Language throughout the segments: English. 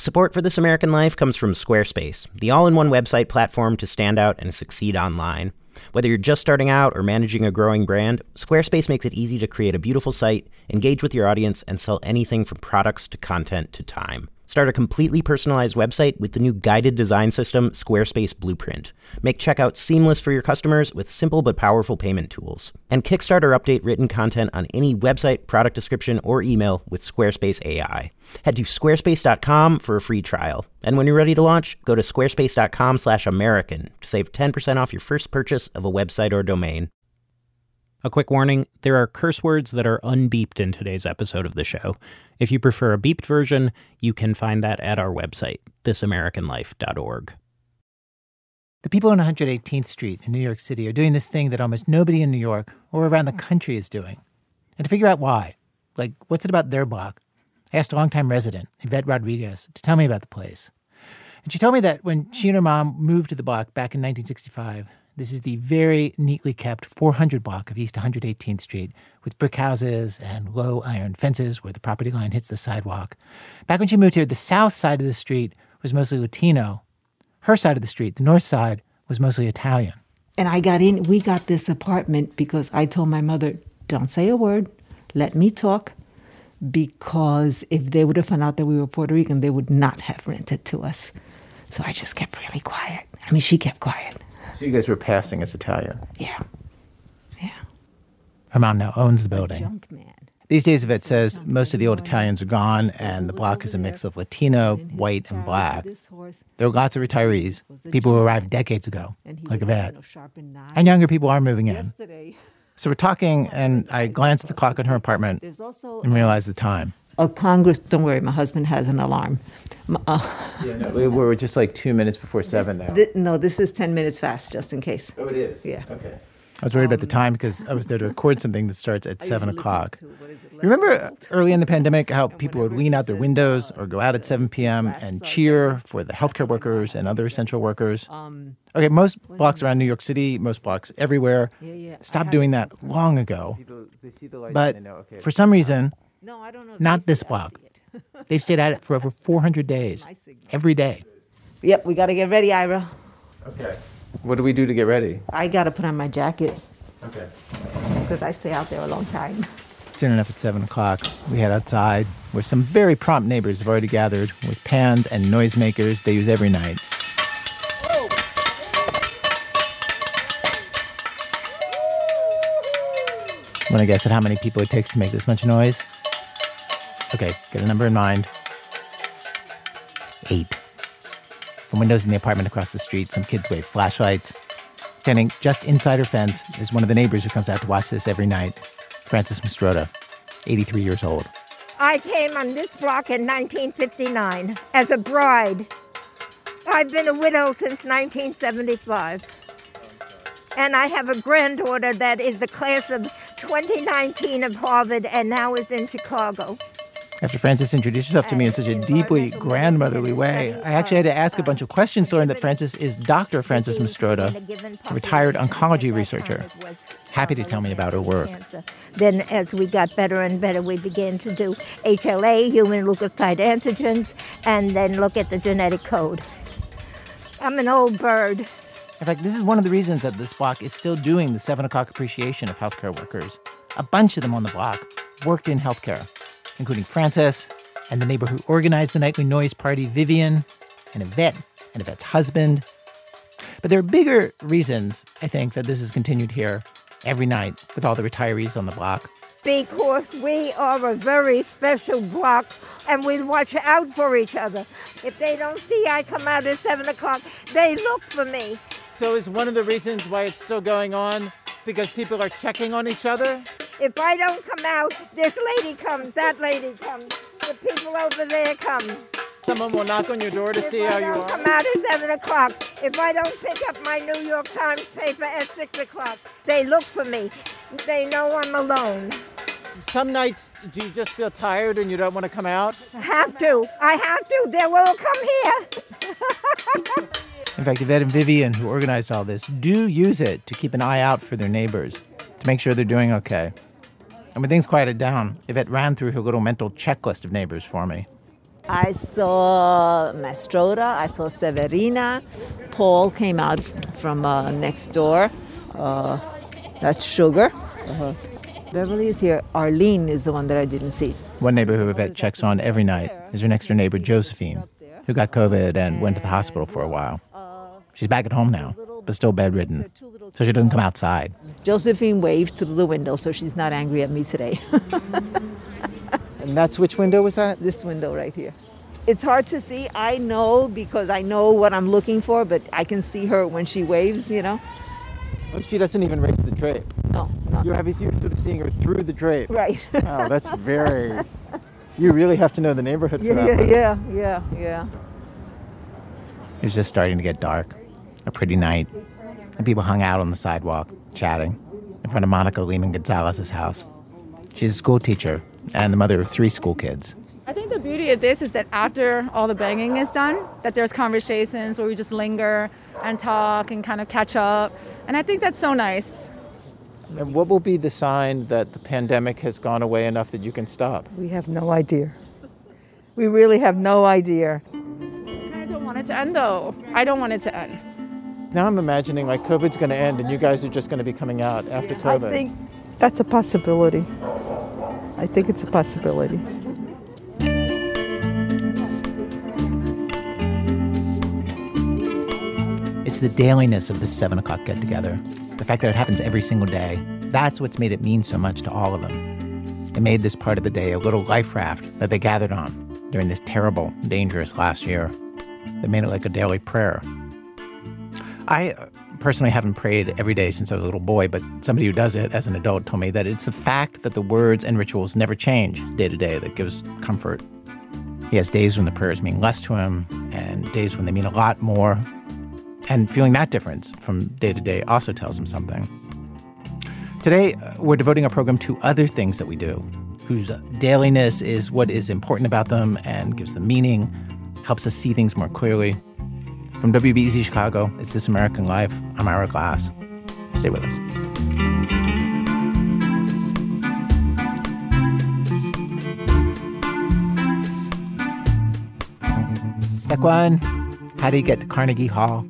Support for This American Life comes from Squarespace, the all-in-one website platform to stand out and succeed online. Whether you're just starting out or managing a growing brand, Squarespace makes it easy to create a beautiful site, engage with your audience, and sell anything from products to content to time. Start a completely personalized website with the new guided design system, Squarespace Blueprint. Make checkout seamless for your customers with simple but powerful payment tools. And kickstart or update written content on any website, product description, or email with Squarespace AI. Head to squarespace.com for a free trial. And when you're ready to launch, go to squarespace.com/American to save 10% off your first purchase of a website or domain. A quick warning, there are curse words that are unbeeped in today's episode of the show. If you prefer a beeped version, you can find that at our website, thisamericanlife.org. The people on 118th Street in New York City are doing this thing that almost nobody in New York or around the country is doing. And to figure out why, like what's it about their block, I asked a longtime resident, Yvette Rodriguez, to tell me about the place. And she told me that when she and her mom moved to the block back in 1965, this is the very neatly kept 400 block of East 118th Street with brick houses and low iron fences where the property line hits the sidewalk. Back when she moved here, the south side of the street was mostly Latino. Her side of the street, the north side, was mostly Italian. And we got this apartment because I told my mother, don't say a word, let me talk, because if they would have found out that we were Puerto Rican, they would not have rented to us. So I just kept really quiet. I mean, she kept quiet. So you guys were passing as Italian? Yeah. Her mom now owns the building. Junk man. These days, Yvette says most of the old Italians are gone, and the block is a mix of Latino, white, and black. There are lots of retirees, people who arrived decades ago, like Yvette. And younger people are moving in. So we're talking, and I glance at the clock in her apartment and realize the time. Congress, don't worry, my husband has an alarm. We're just like 2 minutes before 7 now. No, this is 10 minutes fast, just in case. Oh, it is? Yeah. Okay. I was worried about the time because I was there to record something that starts at 7 o'clock. You remember early in the pandemic how people would lean out their windows or go out at 7 p.m. and cheer for the healthcare workers and other essential workers? Okay, most blocks around New York City, most blocks everywhere, stopped doing that long ago. But for some reason, not this block. They've stayed at it for over 400 days, every day. Yep, we got to get ready, Ira. Okay. What do we do to get ready? I got to put on my jacket. Okay. Because I stay out there a long time. Soon enough at 7 o'clock, we head outside where some very prompt neighbors have already gathered with pans and noisemakers they use every night. Want to guess at how many people it takes to make this much noise? Okay, get a number in mind. 8. From windows in the apartment across the street, some kids wave flashlights. Standing just inside her fence is one of the neighbors who comes out to watch this every night, Frances Mastrota, 83 years old. I came on this block in 1959 as a bride. I've been a widow since 1975. And I have a granddaughter that is the class of 2019 of Harvard and now is in Chicago. After Frances introduced herself to me in such a deeply grandmotherly way, I actually had to ask a bunch of questions to learn that Frances is Dr. Frances Mastrota, a retired oncology researcher. Happy to tell me about her work. Then as we got better and better, we began to do HLA, human leukocyte antigens, and then look at the genetic code. I'm an old bird. In fact, this is one of the reasons that this block is still doing the 7 o'clock appreciation of healthcare workers. A bunch of them on the block worked in healthcare, including Frances and the neighbor who organized the nightly noise party, Vivian, and Yvette, and Yvette's husband. But there are bigger reasons, I think, that this is continued here every night with all the retirees on the block. Because we are a very special block, and we watch out for each other. If they don't see I come out at 7 o'clock, they look for me. So is one of the reasons why it's still going on because people are checking on each other? If I don't come out, this lady comes, that lady comes, the people over there come. Someone will knock on your door to see how you are? If I don't come out at 7 o'clock, if I don't pick up my New York Times paper at 6 o'clock, they look for me. They know I'm alone. Some nights, do you just feel tired and you don't want to come out? I have to. They will come here. In fact, Yvette and Vivian, who organized all this, do use it to keep an eye out for their neighbors, to make sure they're doing okay. And when things quieted down, Yvette ran through her little mental checklist of neighbors for me. I saw Mastroda, I saw Severina. Paul came out from next door. That's Sugar. Beverly is here. Arlene is the one that I didn't see. One neighbor who Yvette checks on every night is her next-door neighbor, Josephine, who got COVID and went to the hospital for a while. She's back at home now, but still bedridden, so she doesn't come outside. Josephine waved through the window, so she's not angry at me today. And that's which window was that? This window right here. It's hard to see. I know because I know what I'm looking for, but I can see her when she waves, you know. Oh, she doesn't even raise the drape. No. You're sort of seeing her through the drape. Right. Wow, that's very... You really have to know the neighborhood for that one. Yeah. It was just starting to get dark. A pretty night. And people hung out on the sidewalk, chatting, in front of Monica Lehman Gonzalez's house. She's a school teacher and the mother of 3 school kids. I think the beauty of this is that after all the banging is done, that there's conversations where we just linger and talk and kind of catch up. And I think that's so nice. And what will be the sign that the pandemic has gone away enough that you can stop? We have no idea. We really have no idea. I don't want it to end, though. I don't want it to end. Now I'm imagining like COVID's going to end and you guys are just going to be coming out after COVID. I think that's a possibility. I think it's a possibility. It's the dailiness of this 7 o'clock get-together. The fact that it happens every single day. That's what's made it mean so much to all of them. It made this part of the day a little life raft that they gathered on during this terrible, dangerous last year. They made it like a daily prayer. I personally haven't prayed every day since I was a little boy, but somebody who does it as an adult told me that it's the fact that the words and rituals never change day to day that gives comfort. He has days when the prayers mean less to him and days when they mean a lot more. And feeling that difference from day to day also tells him something. Today, we're devoting our program to other things that we do, whose dailiness is what is important about them and gives them meaning, helps us see things more clearly. From WBEZ Chicago, it's This American Life. I'm Ira Glass. Stay with us. Ekwan, how do you get to Carnegie Hall?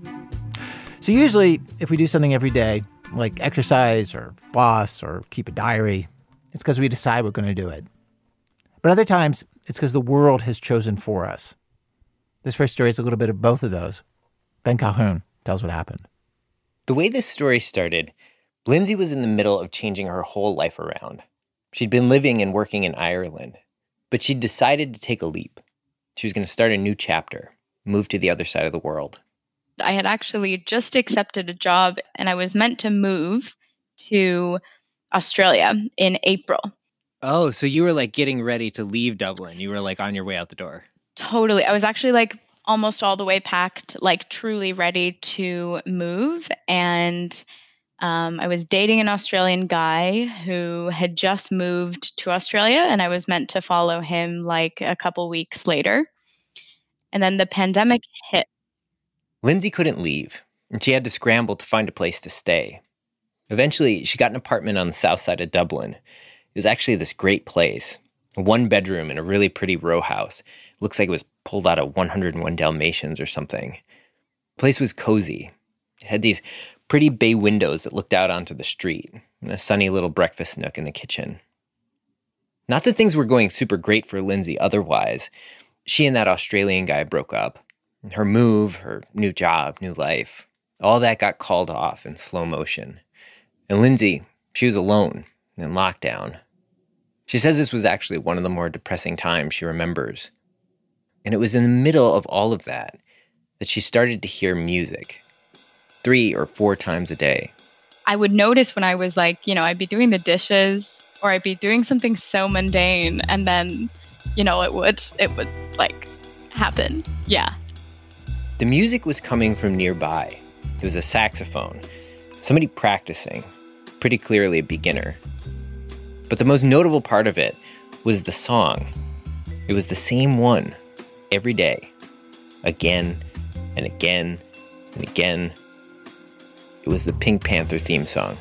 So usually, if we do something every day, like exercise or floss or keep a diary, it's because we decide we're going to do it. But other times, it's because the world has chosen for us. This first story is a little bit of both of those. Ben Calhoun tells what happened. The way this story started, Lindsay was in the middle of changing her whole life around. She'd been living and working in Ireland, but she'd decided to take a leap. She was going to start a new chapter, move to the other side of the world. I had actually just accepted a job and I was meant to move to Australia in April. Oh, so you were like getting ready to leave Dublin. You were like on your way out the door. Totally. I was actually like almost all the way packed, like truly ready to move. And I was dating an Australian guy who had just moved to Australia and I was meant to follow him like a couple weeks later. And then the pandemic hit. Lindsay couldn't leave, and she had to scramble to find a place to stay. Eventually, she got an apartment on the south side of Dublin. It was actually this great place, a 1-bedroom in a really pretty row house. It looks like it was pulled out of 101 Dalmatians or something. The place was cozy. It had these pretty bay windows that looked out onto the street, and a sunny little breakfast nook in the kitchen. Not that things were going super great for Lindsay otherwise. She and that Australian guy broke up. Her move, her new job, new life, all that got called off in slow motion. And Lindsay, she was alone in lockdown. She says this was actually one of the more depressing times she remembers. And it was in the middle of all of that she started to hear music 3 or 4 times a day. I would notice when I was like, I'd be doing the dishes or I'd be doing something so mundane and then, it would like happen. Yeah. The music was coming from nearby. It was a saxophone, somebody practicing, pretty clearly a beginner. But the most notable part of it was the song. It was the same one every day, again and again and again. It was the Pink Panther theme song.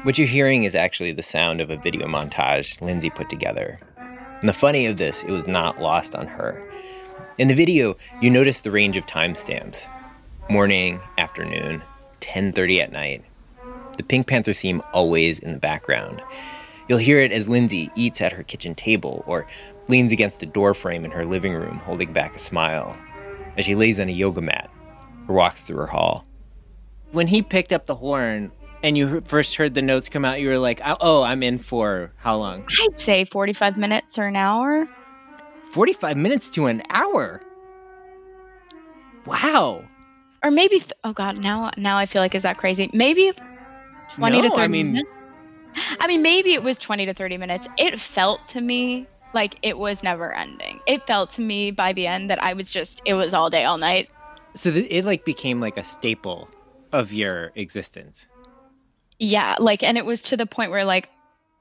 What you're hearing is actually the sound of a video montage Lindsay put together. And the funny of this, it was not lost on her. In the video, you notice the range of timestamps. Morning, afternoon, 10:30 at night. The Pink Panther theme always in the background. You'll hear it as Lindsay eats at her kitchen table or leans against a door frame in her living room holding back a smile, as she lays on a yoga mat or walks through her hall. When he picked up the horn and you first heard the notes come out, you were like, oh, I'm in for how long? I'd say 45 minutes or an hour. 45 minutes to an hour? Wow. Or maybe, oh God, now I feel like, is that crazy? Maybe 20 to 30 minutes? I mean, maybe it was 20 to 30 minutes. It felt to me like it was never ending. It felt to me by the end that it was all day, all night. So it like became like a staple of your existence. Yeah, and it was to the point where like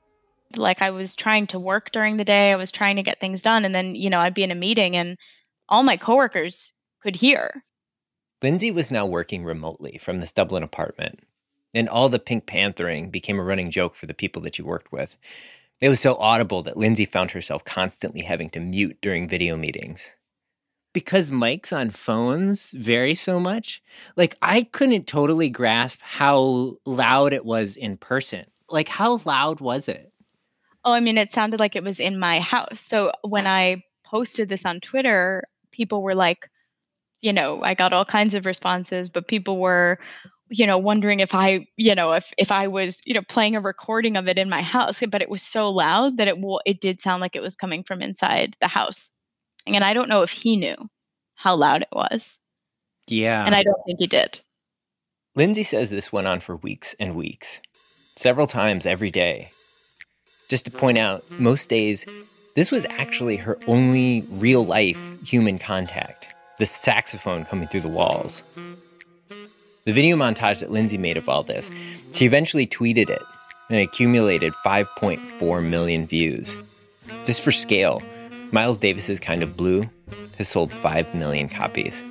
I was trying to work during the day. I was trying to get things done. And then, I'd be in a meeting and all my coworkers could hear. Lindsay was now working remotely from this Dublin apartment. And all the Pink Panthering became a running joke for the people that she worked with. It was so audible that Lindsay found herself constantly having to mute during video meetings. Because mics on phones vary so much, I couldn't totally grasp how loud it was in person. How loud was it? Oh, I mean, it sounded like it was in my house. So when I posted this on Twitter, people were like, I got all kinds of responses, but people were wondering if I, if I was, playing a recording of it in my house, but it was so loud that it did sound like it was coming from inside the house. And I don't know if he knew how loud it was. Yeah. And I don't think he did. Lindsay says this went on for weeks and weeks, several times every day. Just to point out, most days, this was actually her only real-life human contact, the saxophone coming through the walls. The video montage that Lindsay made of all this, she eventually tweeted it and accumulated 5.4 million views. Just for scale, Miles Davis's Kind of Blue has sold 5 million copies.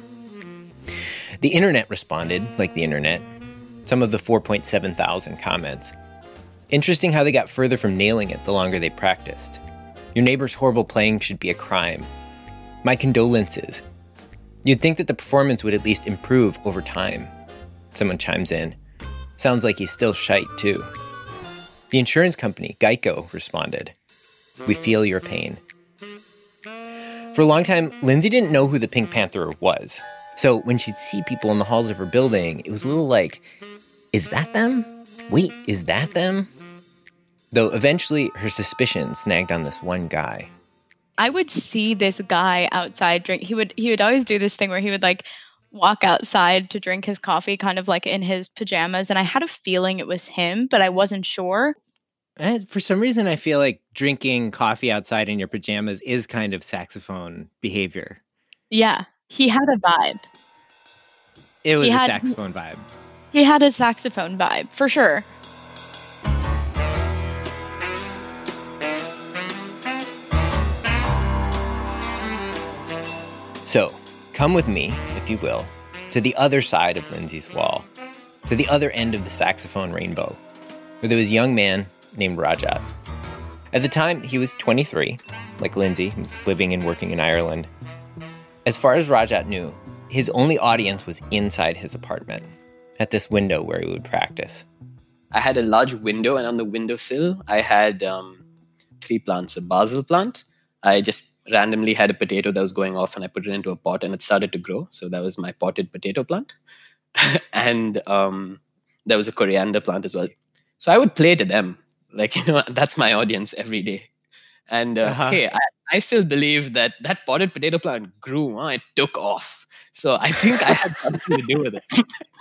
The internet responded, like the internet, some of the 4.7 thousand comments. Interesting how they got further from nailing it the longer they practiced. Your neighbor's horrible playing should be a crime. My condolences. You'd think that the performance would at least improve over time. Someone chimes in. Sounds like he's still shite, too. The insurance company, Geico, responded. We feel your pain. For a long time, Lindsay didn't know who the Pink Panther was. So when she'd see people in the halls of her building, it was a little like, is that them? Wait, is that them? Though eventually her suspicion snagged on this one guy. I would see this guy outside drink. He would always do this thing where he would walk outside to drink his coffee kind of in his pajamas. And I had a feeling it was him, but I wasn't sure. For some reason, I feel like drinking coffee outside in your pajamas is kind of saxophone behavior. Yeah, he had a vibe. It was a saxophone vibe. He had a saxophone vibe, for sure. So, come with me, if you will, to the other side of Lindsay's wall, to the other end of the saxophone rainbow, where there was a young man named Rajat. At the time, he was 23, like Lindsay, who was living and working in Ireland. As far as Rajat knew, his only audience was inside his apartment, at this window where he would practice. I had a large window, and on the windowsill, I had 3 plants. A basil plant. I just randomly had a potato that was going off, and I put it into a pot, and it started to grow. So that was my potted potato plant. And there was a coriander plant as well. So I would play to them. That's my audience every day. And hey, I still believe that potted potato plant grew. It took off. So I think I had something to do with it.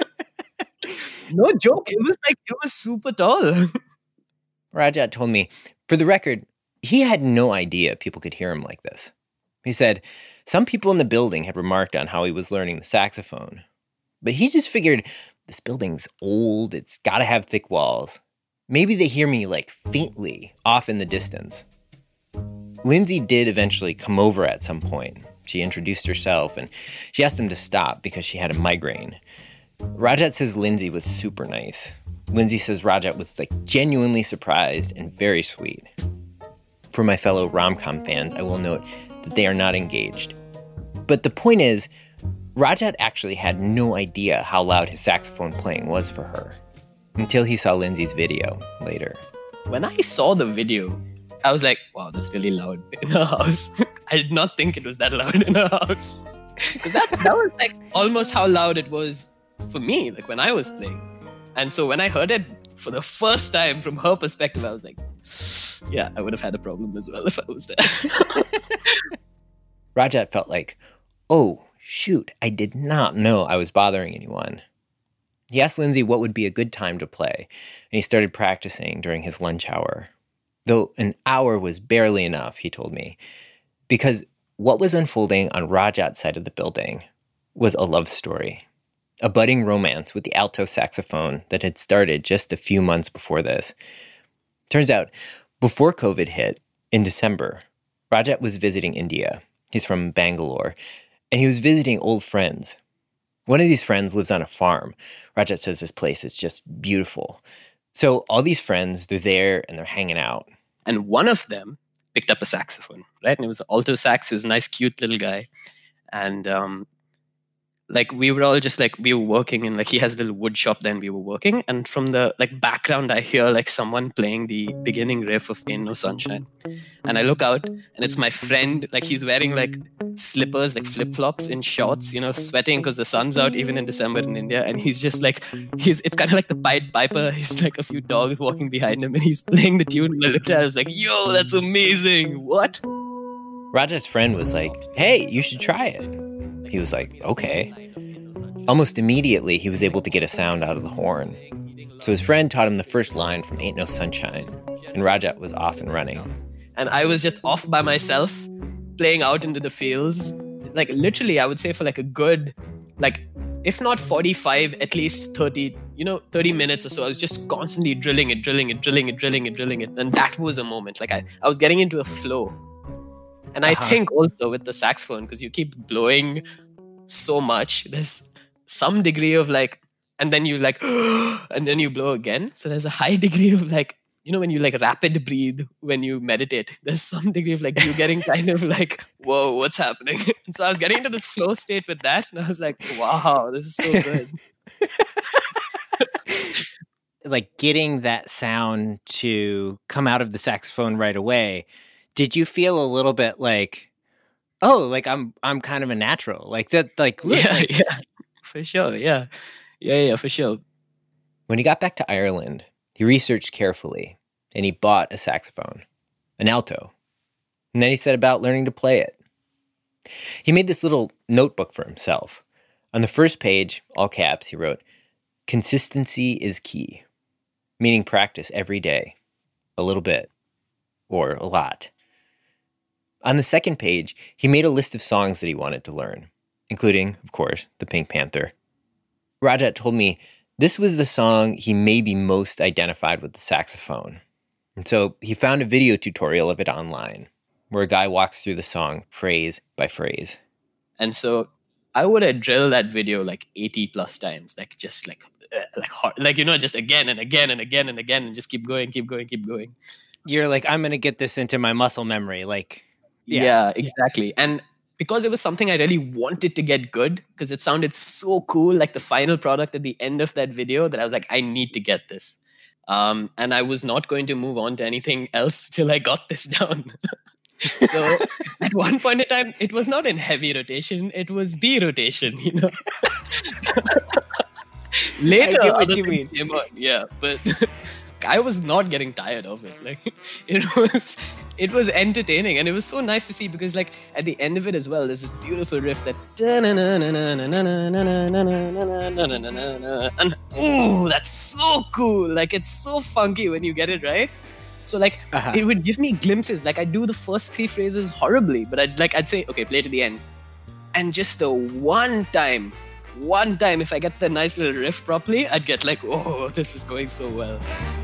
No joke. It was super tall. Rajat told me, for the record, he had no idea people could hear him like this. He said, some people in the building had remarked on how he was learning the saxophone. But he just figured, this building's old, it's got to have thick walls. Maybe they hear me faintly off in the distance. Lindsay did eventually come over at some point. She introduced herself and she asked him to stop because she had a migraine. Rajat says Lindsay was super nice. Lindsay says Rajat was like genuinely surprised and very sweet. For my fellow rom-com fans, I will note that they are not engaged. But the point is, Rajat actually had no idea how loud his saxophone playing was for her until he saw Lindsay's video later. When I saw the video, I was like, wow, that's really loud in her house. I did not think it was that loud in her house. Because that was like almost how loud it was for me, like when I was playing. And so when I heard it for the first time from her perspective, I was like, yeah, I would have had a problem as well if I was there. Rajat felt like, oh, shoot, I did not know I was bothering anyone. He asked Lindsay what would be a good time to play, and he started practicing during his lunch hour. Though an hour was barely enough, he told me, because what was unfolding on Rajat's side of the building was a love story, a budding romance with the alto saxophone that had started just a few months before this. Turns out, before COVID hit, in December, Rajat was visiting India. He's from Bangalore, and he was visiting old friends. One of these friends lives on a farm. Rajat says this place is just beautiful. So all these friends, they're there and they're hanging out. And one of them picked up a saxophone, right? And it was an alto sax. He was a nice, cute little guy. And like we were all just like, we were working in like, he has a little wood shop, then we were working. And from the like background, I hear like someone playing the beginning riff of Ain't No Sunshine. And I look out and it's my friend, like he's wearing like slippers, like flip-flops in shorts, you know, sweating because the sun's out even in December in India. And he's just like, it's kind of like the Pied Piper. He's like a few dogs walking behind him and he's playing the tune. And I looked at it, I was like, yo, that's amazing. What? Rajat's friend was like, hey, you should try it. He was like, okay. Almost immediately, he was able to get a sound out of the horn. So his friend taught him the first line from Ain't No Sunshine, and Rajat was off and running. And I was just off by myself, playing out into the fields. Like literally, I would say for like a good, like, if not 45, at least 30 minutes or so. I was just constantly drilling it. And that was a moment. Like I was getting into a flow. And I think also with the saxophone, because you keep blowing so much, there's some degree of like, and then you like, and then you blow again. So there's a high degree of like, you know, when you like rapid breathe, when you meditate, there's some degree of like you getting kind of like, whoa, what's happening? And so I was getting into this flow state with that. And I was like, wow, this is so good. Like getting that sound to come out of the saxophone right away. Did you feel a little bit like, oh, like I'm kind of a natural, like that, like look, yeah, for sure, yeah, for sure. When he got back to Ireland, he researched carefully, and he bought a saxophone, an alto, and then he set about learning to play it. He made this little notebook for himself. On the first page, all caps, he wrote, "Consistency is key," meaning practice every day, a little bit, or a lot. On the second page, he made a list of songs that he wanted to learn, including, of course, the Pink Panther. Rajat told me this was the song he maybe most identified with the saxophone. And so he found a video tutorial of it online, where a guy walks through the song phrase by phrase. And so I would have drilled that video like 80 plus times, like just like hard, like, you know, just again and again and again and again, and just keep going. You're like, I'm going to get this into my muscle memory, like... Yeah, exactly. And because it was something I really wanted to get good, because it sounded so cool, like the final product at the end of that video, that I was like, I need to get this. And I was not going to move on to anything else till I got this down. So at one point in time, it was not in heavy rotation, it was the rotation, you know. Later, I get what you mean. Came on. Yeah, but I was not getting tired of it. Like it was entertaining, and it was so nice to see, because like at the end of it as well, there's this beautiful riff that and ooh, that's so cool. Like it's so funky when you get it right. So like it would give me glimpses. Like I do the first 3 phrases horribly, but I'd say, okay, play to the end. And just the one time if I get the nice little riff properly, I'd get like, oh, this is going so well.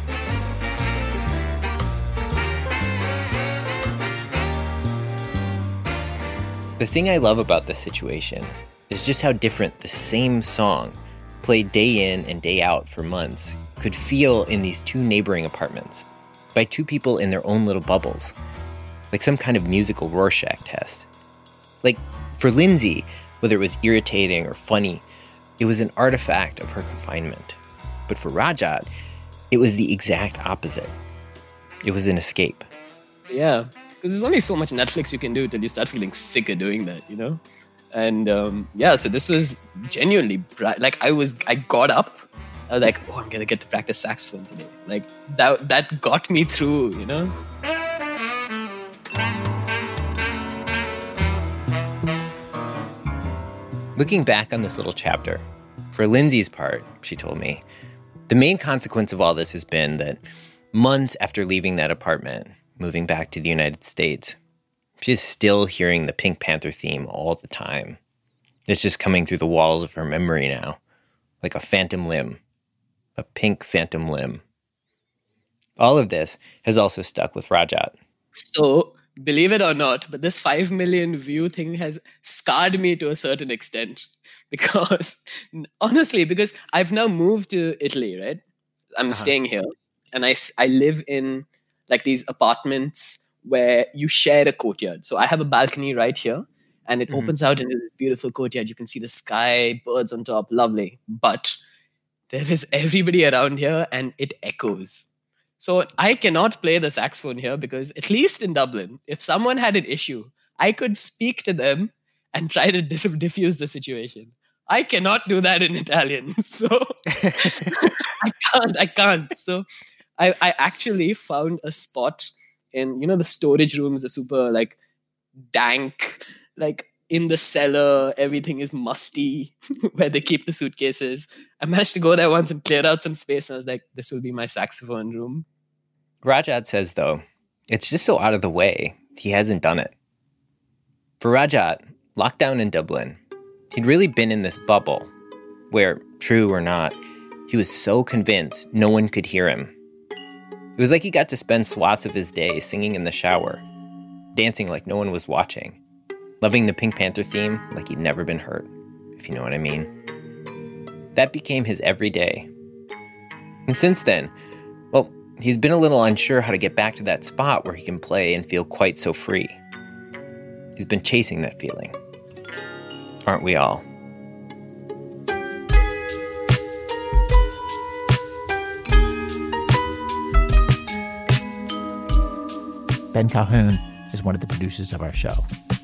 The thing I love about this situation is just how different the same song, played day in and day out for months, could feel in these two neighboring apartments by two people in their own little bubbles, like some kind of musical Rorschach test. Like, for Lindsay, whether it was irritating or funny, it was an artifact of her confinement. But for Rajat, it was the exact opposite. It was an escape. Yeah, because there's only so much Netflix you can do till you start feeling sick of doing that, you know? And so this was genuinely, like I got up, I was like, oh, I'm going to get to practice saxophone today. Like that got me through, you know? Looking back on this little chapter, for Lindsay's part, she told me, the main consequence of all this has been that months after leaving that apartment, moving back to the United States, she's still hearing the Pink Panther theme all the time. It's just coming through the walls of her memory now, like a phantom limb, a pink phantom limb. All of this has also stuck with Rajat. So, believe it or not, but this 5 million view thing has scarred me to a certain extent. Because, honestly, because I've now moved to Italy, right? I'm staying here. And I live in like these apartments where you share a courtyard. So I have a balcony right here. And it opens out into this beautiful courtyard. You can see the sky, birds on top, lovely. But there is everybody around here and it echoes. So I cannot play the saxophone here because, at least in Dublin, if someone had an issue, I could speak to them and try to diffuse the situation. I cannot do that in Italian. So I can't. So I actually found a spot in, the storage rooms, the super like dank, like in the cellar, everything is musty where they keep the suitcases. I managed to go there once and clear out some space. And I was like, this will be my saxophone room. Rajat says, though, it's just so out of the way, he hasn't done it. For Rajat, lockdown in Dublin, he'd really been in this bubble where, true or not, he was so convinced no one could hear him. It was like he got to spend swaths of his day singing in the shower, dancing like no one was watching, loving the Pink Panther theme like he'd never been hurt, if you know what I mean. That became his everyday. And since then, well, he's been a little unsure how to get back to that spot where he can play and feel quite so free. He's been chasing that feeling. Aren't we all? Ben Calhoun is one of the producers of our show.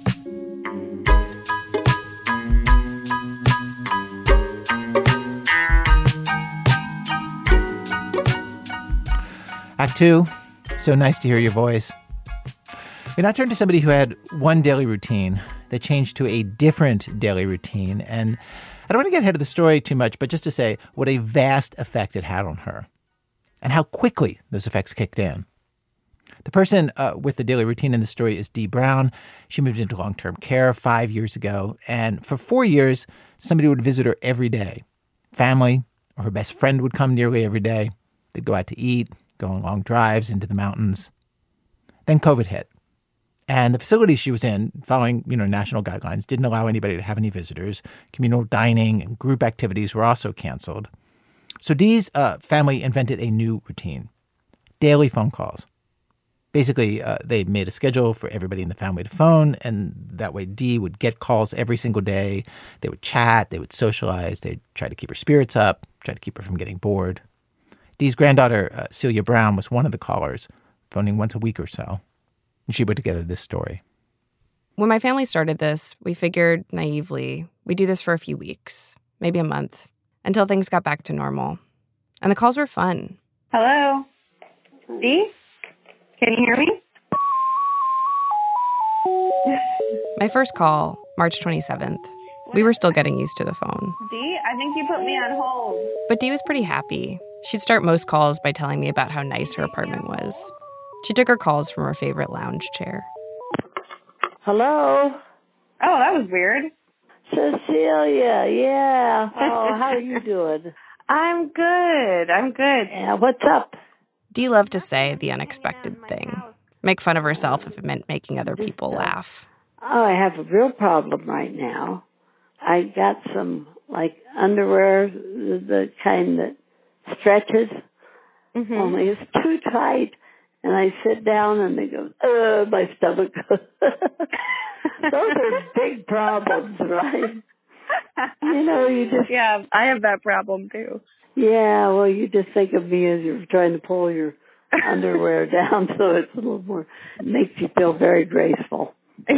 Act 2, so nice to hear your voice. We now turn to somebody who had one daily routine that changed to a different daily routine. And I don't want to get ahead of the story too much, but just to say what a vast effect it had on her and how quickly those effects kicked in. The person with the daily routine in the story is Dee Brown. She moved into long-term care 5 years ago. And for 4 years, somebody would visit her every day. Family or her best friend would come nearly every day. They'd go out to eat, go on long drives into the mountains. Then COVID hit. And the facility she was in, following national guidelines, didn't allow anybody to have any visitors. Communal dining and group activities were also canceled. So Dee's family invented a new routine: daily phone calls. Basically, they made a schedule for everybody in the family to phone, and that way Dee would get calls every single day. They would chat, they would socialize, they'd try to keep her spirits up, try to keep her from getting bored. Dee's granddaughter, Celia Brown, was one of the callers, phoning once a week or so. And she put together this story. When my family started this, we figured naively we'd do this for a few weeks, maybe a month, until things got back to normal. And the calls were fun. Hello? Dee? Can you hear me? My first call, March 27th. We were still getting used to the phone. Dee, I think you put me on hold. But Dee was pretty happy. She'd start most calls by telling me about how nice her apartment was. She took her calls from her favorite lounge chair. Hello? Oh, that was weird. Cecilia, yeah. Oh, how are you doing? I'm good. Yeah, what's up? Dee loved to say the unexpected thing, make fun of herself if it meant making other people laugh. Oh, I have a real problem right now. I got some, underwear, the kind that stretches. Only it's too tight. And I sit down and they go, my stomach goes. Those are big problems, right? You just... Yeah, I have that problem too. Yeah, well, you just think of me as you're trying to pull your underwear down so it's a little more, it makes you feel very graceful.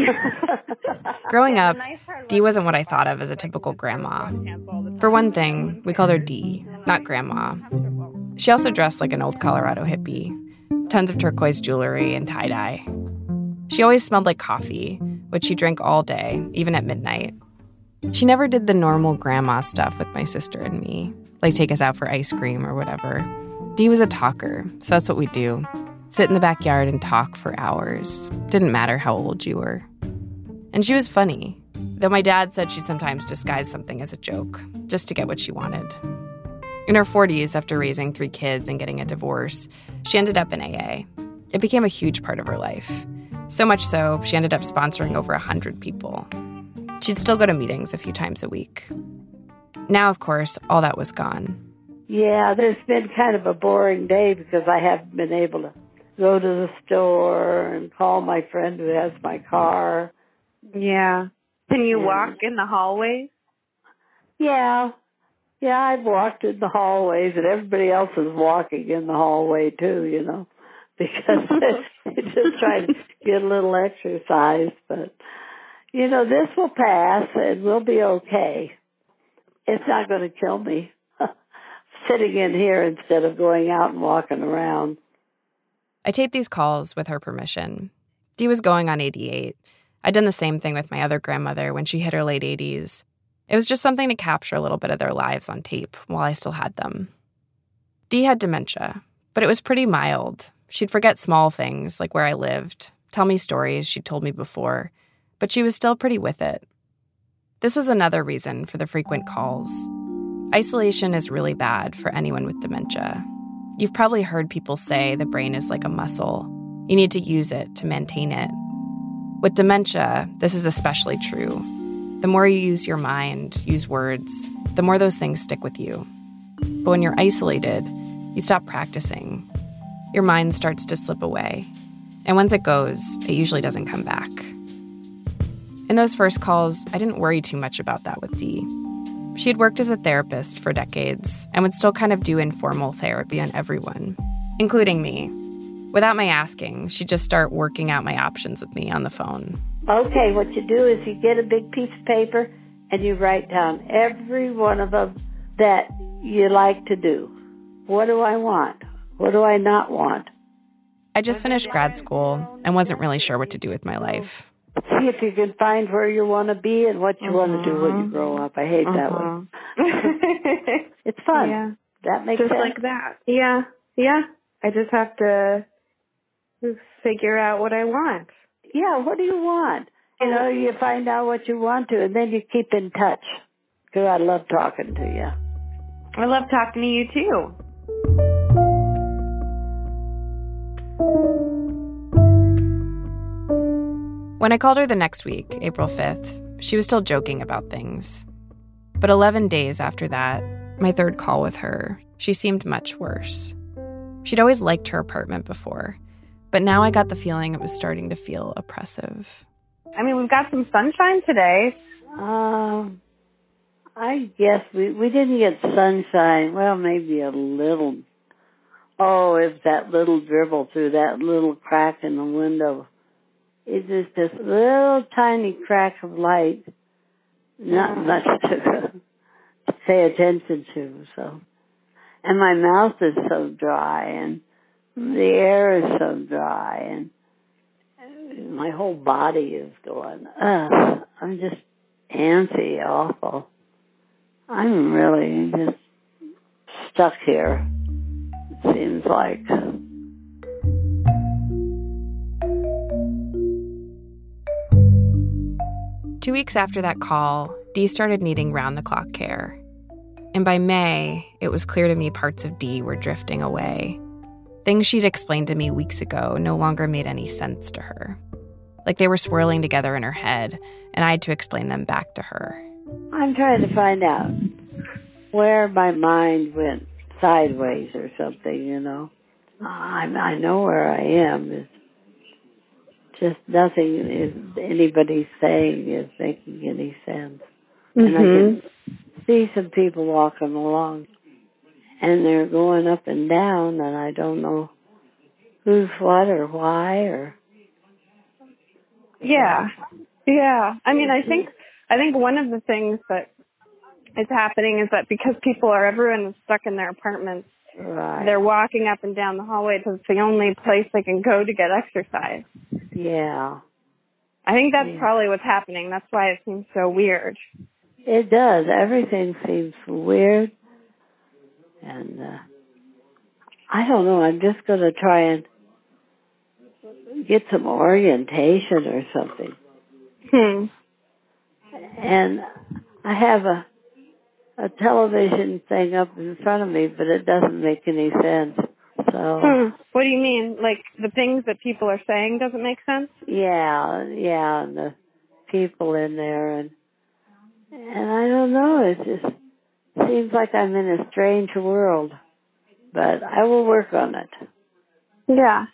Growing up, Dee wasn't what I thought of as a typical grandma. For one thing, we called her Dee, not Grandma. She also dressed like an old Colorado hippie. Tons of turquoise jewelry and tie-dye. She always smelled like coffee, which she drank all day, even at midnight. She never did the normal grandma stuff with my sister and me, like take us out for ice cream or whatever. Dee was a talker, so that's what we do. Sit in the backyard and talk for hours. Didn't matter how old you were. And she was funny, though my dad said she sometimes disguised something as a joke, just to get what she wanted. In her 40s, after raising 3 kids and getting a divorce, she ended up in AA. It became a huge part of her life. So much so, she ended up sponsoring over 100 people. She'd still go to meetings a few times a week. Now, of course, all that was gone. Yeah, there's been kind of a boring day because I haven't been able to go to the store and call my friend who has my car. Yeah. Can you walk in the hallways? Yeah. Yeah, I've walked in the hallways, and everybody else is walking in the hallway too, because they're just trying to get a little exercise. But, this will pass, and we'll be okay. It's not going to kill me sitting in here instead of going out and walking around. I taped these calls with her permission. Dee was going on 88. I'd done the same thing with my other grandmother when she hit her late 80s. It was just something to capture a little bit of their lives on tape while I still had them. Dee had dementia, but it was pretty mild. She'd forget small things like where I lived, tell me stories she'd told me before, but she was still pretty with it. This was another reason for the frequent calls. Isolation is really bad for anyone with dementia. You've probably heard people say the brain is like a muscle. You need to use it to maintain it. With dementia, this is especially true. The more you use your mind, use words, the more those things stick with you. But when you're isolated, you stop practicing. Your mind starts to slip away. And once it goes, it usually doesn't come back. In those first calls, I didn't worry too much about that with Dee. She had worked as a therapist for decades and would still kind of do informal therapy on everyone, including me. Without my asking, she'd just start working out my options with me on the phone. Okay, what you do is you get a big piece of paper and you write down every one of them that you like to do. What do I want? What do I not want? I just finished grad school and wasn't really sure what to do with my life. See if you can find where you want to be and what you want to do when you grow up. I hate that one. It's fun. Yeah. That makes just sense. Like that. Yeah. I just have to figure out what I want. Yeah, what do you want? You find out what you want to, and then you keep in touch. Because I love talking to you. I love talking to you, too. When I called her the next week, April 5th, she was still joking about things. But 11 days after that, my third call with her, she seemed much worse. She'd always liked her apartment before, but now I got the feeling it was starting to feel oppressive. I mean, we've got some sunshine today. I guess we didn't get sunshine. Well, maybe a little. Oh, it's that little dribble through that little crack in the window. It's just this little tiny crack of light. Not much to pay attention to, so. And my mouth is so dry, and the air is so dry, and my whole body is going, I'm just antsy, awful. I'm really just stuck here, it seems like. Two weeks after that call, Dee started needing round-the-clock care. And by May, it was clear to me parts of Dee were drifting away. Things she'd explained to me weeks ago no longer made any sense to her. Like they were swirling together in her head, and I had to explain them back to her. I'm trying to find out where my mind went sideways or something, you know. I know where I am. It's just nothing anybody's saying is making any sense. And I can see some people walking along, and they're going up and down, and I don't know who's what or why or. Yeah. I mean, I think one of the things that is happening is that because everyone is stuck in their apartments, right. They're walking up and down the hallway because it's the only place they can go to get exercise. Yeah. I think that's probably what's happening. That's why it seems so weird. It does. Everything seems weird. And I don't know. I'm just going to try and get some orientation or something. And I have a television thing up in front of me, but it doesn't make any sense. So. What do you mean? Like the things that people are saying doesn't make sense? Yeah, and the people in there, and I don't know. It just seems like I'm in a strange world, but I will work on it. Yeah.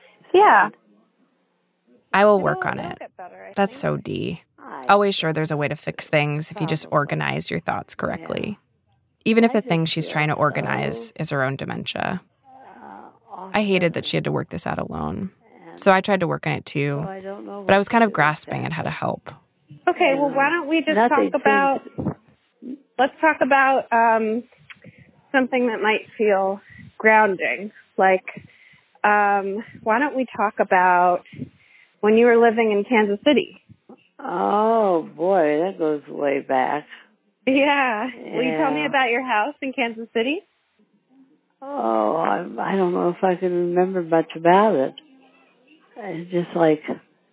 I will work on it. That's so Dee. Always sure there's a way to fix things if you just organize your thoughts correctly. Even if the thing she's trying to organize is her own dementia. I hated that she had to work this out alone. So I tried to work on it too. But I was kind of grasping at how to help. Okay, well, why don't we just let's talk about something that might feel grounding. Like, why don't we talk about when you were living in Kansas City? Oh, boy, that goes way back. Yeah. Will you tell me about your house in Kansas City? Oh, I don't know if I can remember much about it. It's just like,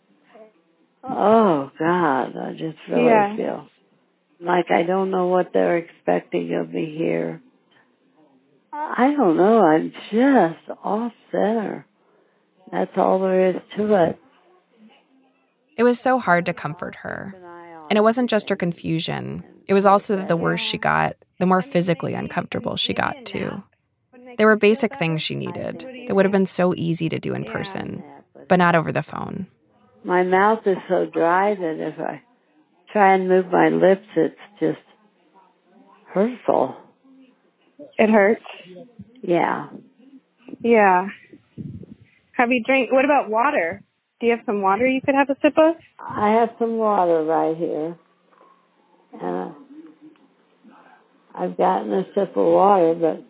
oh, God, I just really feel like I don't know what they're expecting of me here. I don't know. I'm just off center. That's all there is to it. It was so hard to comfort her. And it wasn't just her confusion. It was also that the worse she got, the more physically uncomfortable she got, too. There were basic things she needed that would have been so easy to do in person, but not over the phone. My mouth is so dry that if I try and move my lips, it's just hurtful. It hurts? Yeah. Yeah. What about water? Do you have some water you could have a sip of? I have some water right here. And I've gotten a sip of water, but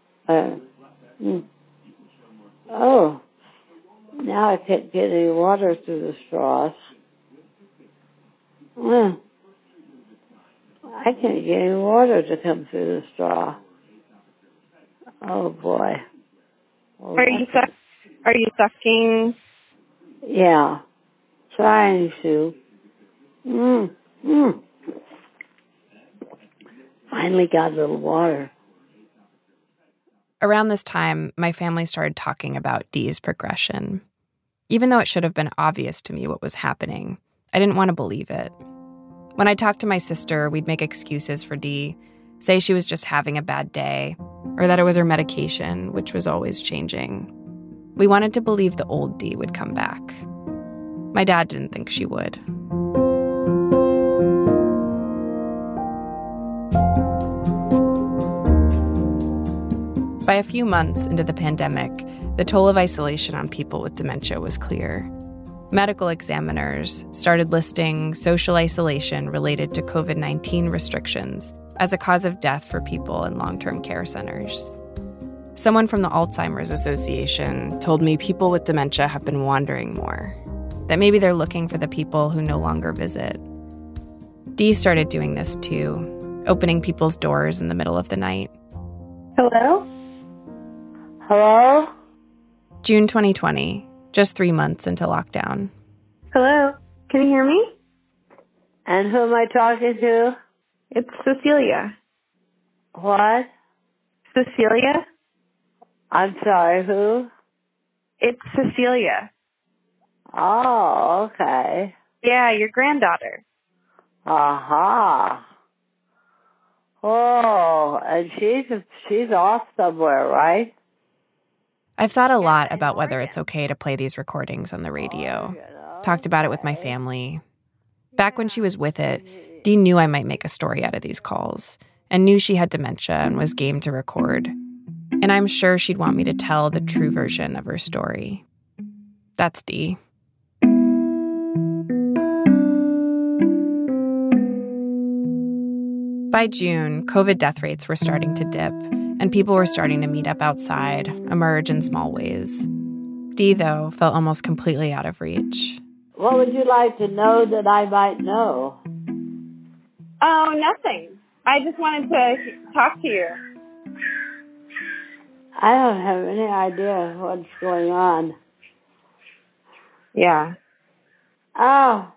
now I can't get any water through the straws. I can't get any water to come through the straw. Oh, boy. Well, are you sucking? Yeah, trying to. Finally got a little water. Around this time, my family started talking about Dee's progression. Even though it should have been obvious to me what was happening, I didn't want to believe it. When I talked to my sister, we'd make excuses for Dee, say she was just having a bad day, or that it was her medication, which was always changing. We wanted to believe the old Dee would come back. My dad didn't think she would. By a few months into the pandemic, the toll of isolation on people with dementia was clear. Medical examiners started listing social isolation related to COVID-19 restrictions as a cause of death for people in long-term care centers. Someone from the Alzheimer's Association told me people with dementia have been wandering more, that maybe they're looking for the people who no longer visit. Dee started doing this too, opening people's doors in the middle of the night. Hello? Hello? June 2020, just 3 months into lockdown. Hello? Can you hear me? And who am I talking to? It's Cecilia. What? Cecilia? I'm sorry, who? It's Cecilia. Oh, okay. Yeah, your granddaughter. Aha. Oh, and she's off somewhere, right? I've thought a lot about whether it's okay to play these recordings on the radio. Talked about it with my family. Back when she was with it, Dee knew I might make a story out of these calls and knew she had dementia and was game to record. And I'm sure she'd want me to tell the true version of her story. That's Dee. By June, COVID death rates were starting to dip, and people were starting to meet up outside, emerge in small ways. Dee, though, felt almost completely out of reach. What would you like to know that I might know? Oh, nothing. I just wanted to talk to you. I don't have any idea what's going on. Yeah. Oh.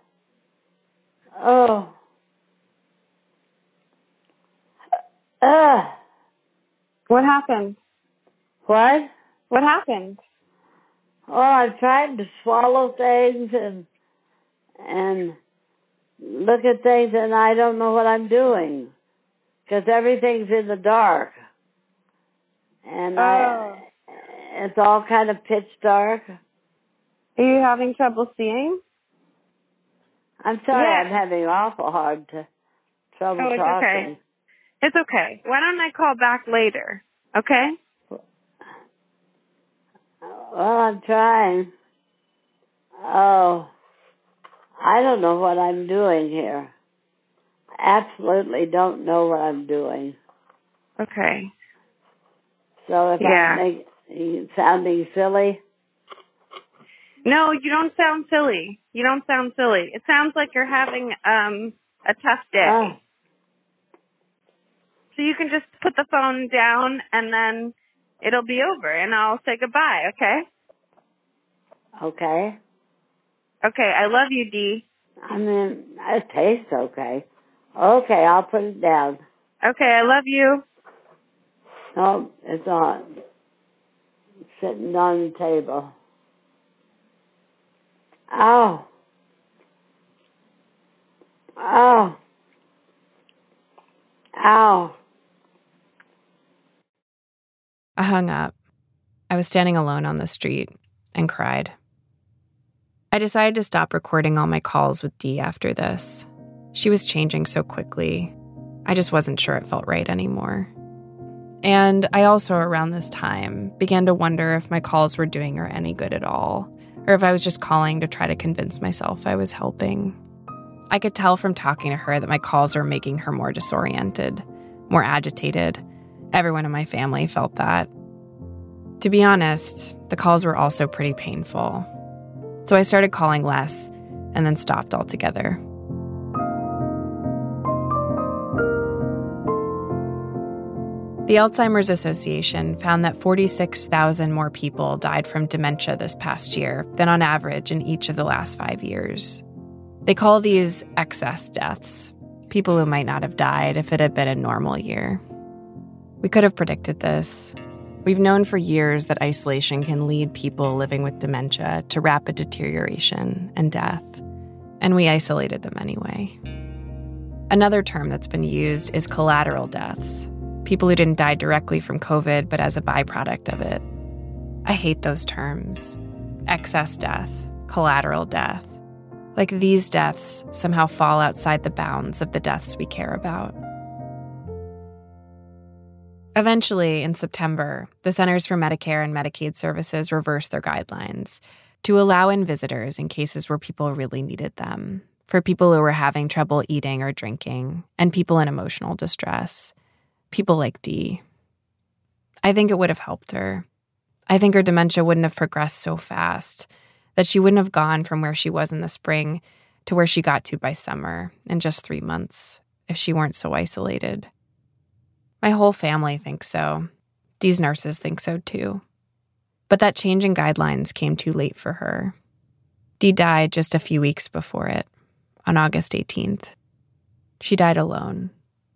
What happened? What? What happened? Oh, I'm trying to swallow things and look at things, and I don't know what I'm doing because everything's in the dark, and it's all kind of pitch dark. Are you having trouble seeing? I'm sorry, Yeah. I'm having awful hard trouble it's talking. Okay. It's okay. Why don't I call back later? Okay? Well, I'm trying. Oh, I don't know what I'm doing here. Absolutely don't know what I'm doing. Okay. So if I'm sounding silly? No, you don't sound silly. You don't sound silly. It sounds like you're having a tough day. So you can just put the phone down and then it'll be over and I'll say goodbye, okay? Okay. Okay, I love you, Dee. I mean, it tastes okay. Okay, I'll put it down. Okay, I love you. Oh, it's on. It's sitting on the table. Ow. Ow. Ow. I hung up. I was standing alone on the street and cried. I decided to stop recording all my calls with Dee after this. She was changing so quickly. I just wasn't sure it felt right anymore. And I also, around this time, began to wonder if my calls were doing her any good at all, or if I was just calling to try to convince myself I was helping. I could tell from talking to her that my calls were making her more disoriented, more agitated. Everyone in my family felt that. To be honest, the calls were also pretty painful. So I started calling less and then stopped altogether. The Alzheimer's Association found that 46,000 more people died from dementia this past year than on average in each of the last 5 years. They call these excess deaths, people who might not have died if it had been a normal year. We could have predicted this. We've known for years that isolation can lead people living with dementia to rapid deterioration and death, and we isolated them anyway. Another term that's been used is collateral deaths, people who didn't die directly from COVID but as a byproduct of it. I hate those terms. Excess death, collateral death. Like these deaths somehow fall outside the bounds of the deaths we care about. Eventually, in September, the Centers for Medicare and Medicaid Services reversed their guidelines to allow in visitors in cases where people really needed them, for people who were having trouble eating or drinking, and people in emotional distress, people like Dee. I think it would have helped her. I think her dementia wouldn't have progressed so fast, that she wouldn't have gone from where she was in the spring to where she got to by summer in just 3 months if she weren't so isolated. My whole family thinks so. Dee's nurses think so too. But that change in guidelines came too late for her. Dee died just a few weeks before it, on August 18th. She died alone.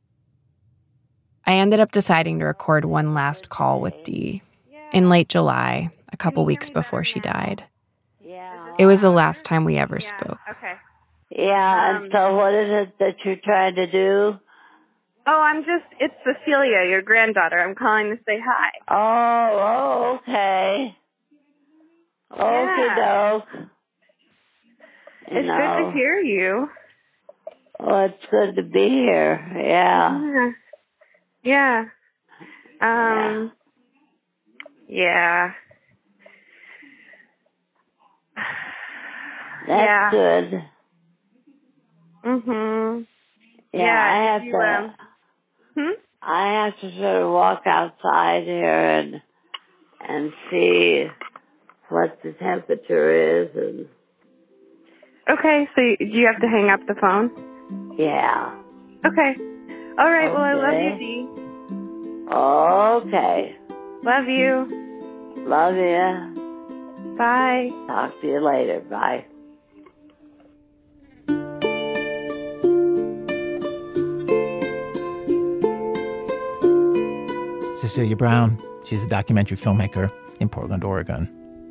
I ended up deciding to record one last call with Dee in late July, a couple weeks before she died. It was the last time we ever spoke. Okay. Yeah, and so what is it that you're trying to do? Oh, it's Cecilia, your granddaughter. I'm calling to say hi. Oh, okay. Okie doke. It's good to hear you. Oh, it's good to be here. Yeah. Yeah. That's good. Mhm. Yeah, I have to sort of walk outside here and see what the temperature is. And okay, so do you have to hang up the phone? Yeah. Okay. All right. Well, I love you, Dee. Okay. Love you. Love you. Bye. Talk to you later. Bye. Cecilia Brown. She's a documentary filmmaker in Portland, Oregon.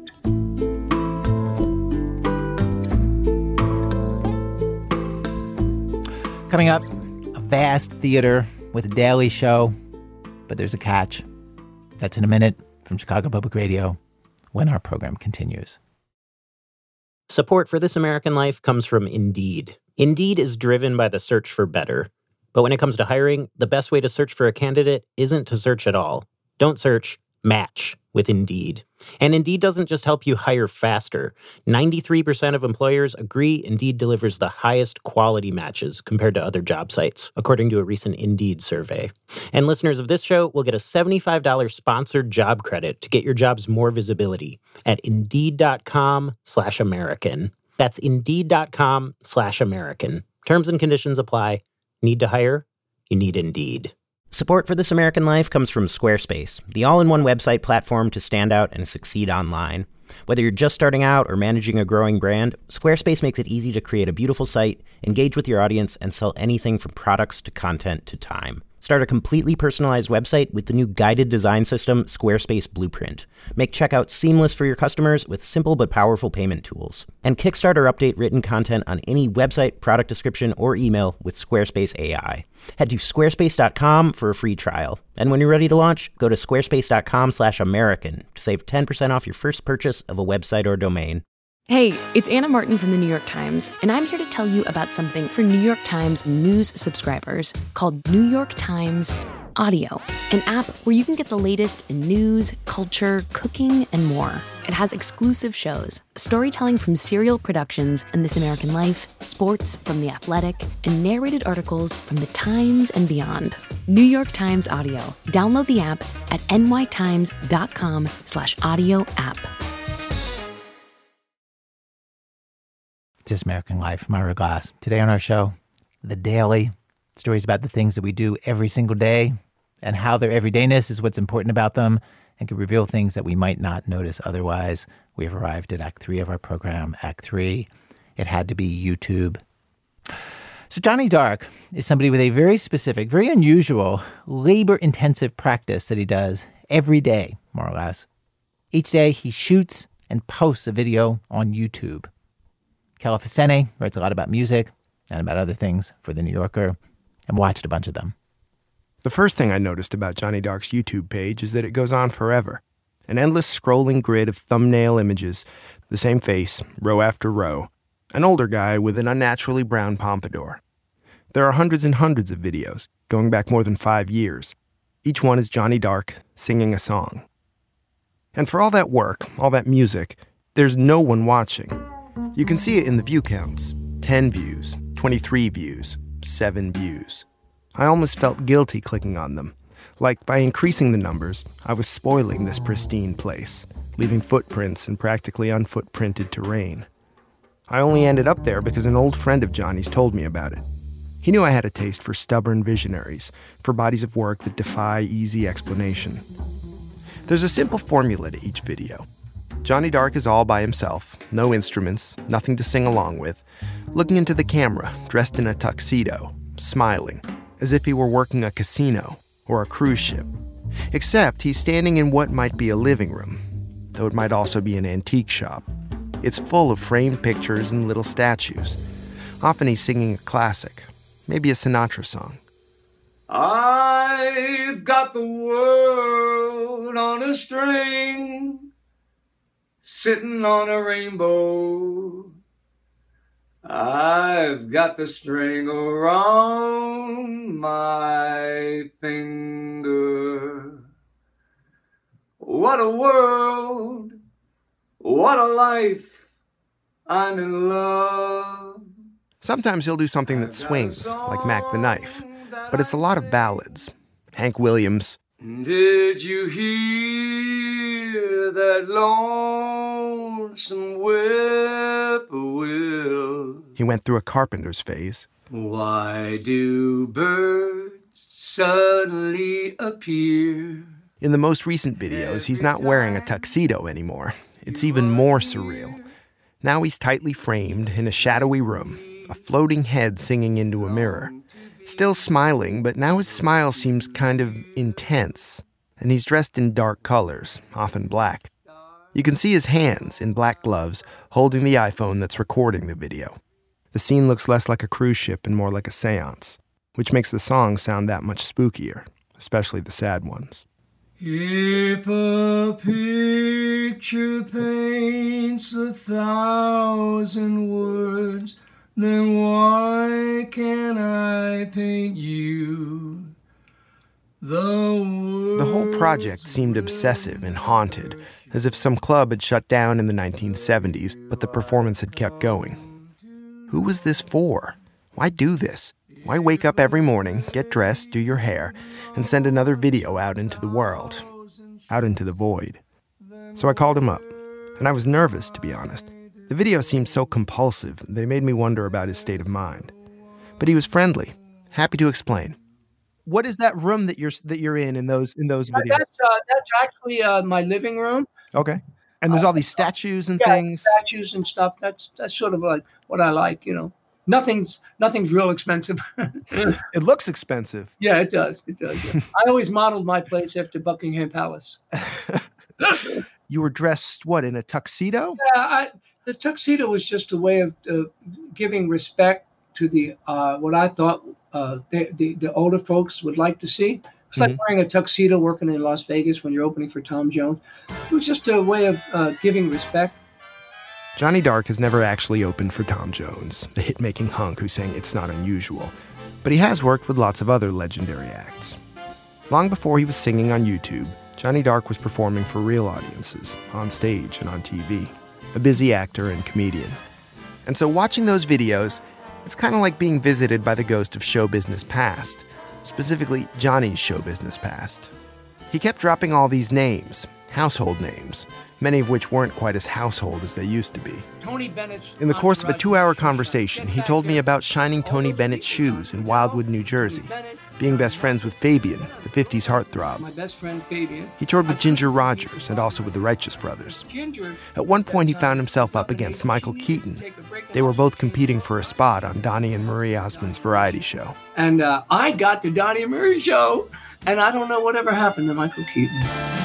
Coming up, a vast theater with a daily show, but there's a catch. That's in a minute from Chicago Public Radio when our program continues. Support for This American Life comes from Indeed. Indeed is driven by the search for better. But when it comes to hiring, the best way to search for a candidate isn't to search at all. Don't search, match with Indeed. And Indeed doesn't just help you hire faster. 93% of employers agree Indeed delivers the highest quality matches compared to other job sites, according to a recent Indeed survey. And listeners of this show will get a $75 sponsored job credit to get your jobs more visibility at Indeed.com/American. That's Indeed.com/American. Terms and conditions apply. Need to hire? You need Indeed. Support for This American Life comes from Squarespace, the all-in-one website platform to stand out and succeed online. Whether you're just starting out or managing a growing brand, Squarespace makes it easy to create a beautiful site, engage with your audience, and sell anything from products to content to time. Start a completely personalized website with the new guided design system, Squarespace Blueprint. Make checkout seamless for your customers with simple but powerful payment tools. And kickstart or update written content on any website, product description, or email with Squarespace AI. Head to squarespace.com for a free trial. And when you're ready to launch, go to squarespace.com/American to save 10% off your first purchase of a website or domain. Hey, it's Anna Martin from the New York Times, and I'm here to tell you about something for New York Times News subscribers called New York Times Audio, an app where you can get the latest in news, culture, cooking, and more. It has exclusive shows, storytelling from Serial Productions and This American Life, sports from The Athletic, and narrated articles from The Times and beyond. New York Times Audio. Download the app at nytimes.com/audio app. This American Life, Myra Glass. Today on our show, The Daily. Stories about the things that we do every single day and how their everydayness is what's important about them and can reveal things that we might not notice otherwise. We have arrived at Act 3 of our program. Act 3, it had to be YouTube. So Johnny Dark is somebody with a very specific, very unusual, labor-intensive practice that he does every day, more or less. Each day he shoots and posts a video on YouTube. Kela Facene writes a lot about music and about other things for The New Yorker, and watched a bunch of them. The first thing I noticed about Johnny Dark's YouTube page is that it goes on forever. An endless scrolling grid of thumbnail images, the same face, row after row. An older guy with an unnaturally brown pompadour. There are hundreds and hundreds of videos, going back more than 5 years. Each one is Johnny Dark singing a song. And for all that work, all that music, there's no one watching. You can see it in the view counts. 10 views, 23 views, 7 views. I almost felt guilty clicking on them. Like by increasing the numbers, I was spoiling this pristine place, leaving footprints in practically unfootprinted terrain. I only ended up there because an old friend of Johnny's told me about it. He knew I had a taste for stubborn visionaries, for bodies of work that defy easy explanation. There's a simple formula to each video. Johnny Dark is all by himself, no instruments, nothing to sing along with, looking into the camera, dressed in a tuxedo, smiling, as if he were working a casino or a cruise ship. Except he's standing in what might be a living room, though it might also be an antique shop. It's full of framed pictures and little statues. Often he's singing a classic, maybe a Sinatra song. I've got the world on a string, sitting on a rainbow. I've got the string around my finger. What a world, what a life, I'm in love. Sometimes he'll do something that swings, like Mac the Knife, but it's a lot of ballads. Hank Williams. Did you hear that lonesome whippoorwill? He went through a Carpenter's phase. Why do birds suddenly appear? In the most recent videos, he's not wearing a tuxedo anymore. It's even more surreal. Now he's tightly framed in a shadowy room, a floating head singing into a mirror. Still smiling, but now his smile seems kind of intense. And he's dressed in dark colors, often black. You can see his hands, in black gloves, holding the iPhone that's recording the video. The scene looks less like a cruise ship and more like a seance, which makes the songs sound that much spookier, especially the sad ones. If a picture paints 1,000 words, then why can't I paint you? The whole project seemed obsessive and haunted, as if some club had shut down in the 1970s, but the performance had kept going. Who was this for? Why do this? Why wake up every morning, get dressed, do your hair, and send another video out into the world, out into the void? So I called him up, and I was nervous, to be honest. The video seemed so compulsive, they made me wonder about his state of mind. But he was friendly, happy to explain. What is that room that you're in those videos? That's actually my living room. Okay. And there's all these statues and things. Statues and stuff. That's sort of like what I like, you know. Nothing's real expensive. It looks expensive. Yeah, it does. It does. Yeah. I always modeled my place after Buckingham Palace. You were dressed, what, in a tuxedo? Yeah, the tuxedo was just a way of giving respect to the what I thought the older folks would like to see. It's like wearing a tuxedo working in Las Vegas when you're opening for Tom Jones. It was just a way of giving respect. Johnny Dark has never actually opened for Tom Jones, the hit-making hunk who sang It's Not Unusual. But he has worked with lots of other legendary acts. Long before he was singing on YouTube, Johnny Dark was performing for real audiences, on stage and on TV. A busy actor and comedian. And so watching those videos, it's kind of like being visited by the ghost of show business past, specifically Johnny's show business past. He kept dropping all these names, household names, many of which weren't quite as household as they used to be. Tony Bennett. In the course of a 2-hour conversation, he told me about shining Tony Bennett's shoes in Wildwood, New Jersey, being best friends with Fabian, the 50s heartthrob. My best friend Fabian. He toured with Ginger Rogers and also with the Righteous Brothers. At one point, he found himself up against Michael Keaton. They were both competing for a spot on Donnie and Marie Osmond's variety show. And I got the Donnie and Marie show, and I don't know whatever happened to Michael Keaton.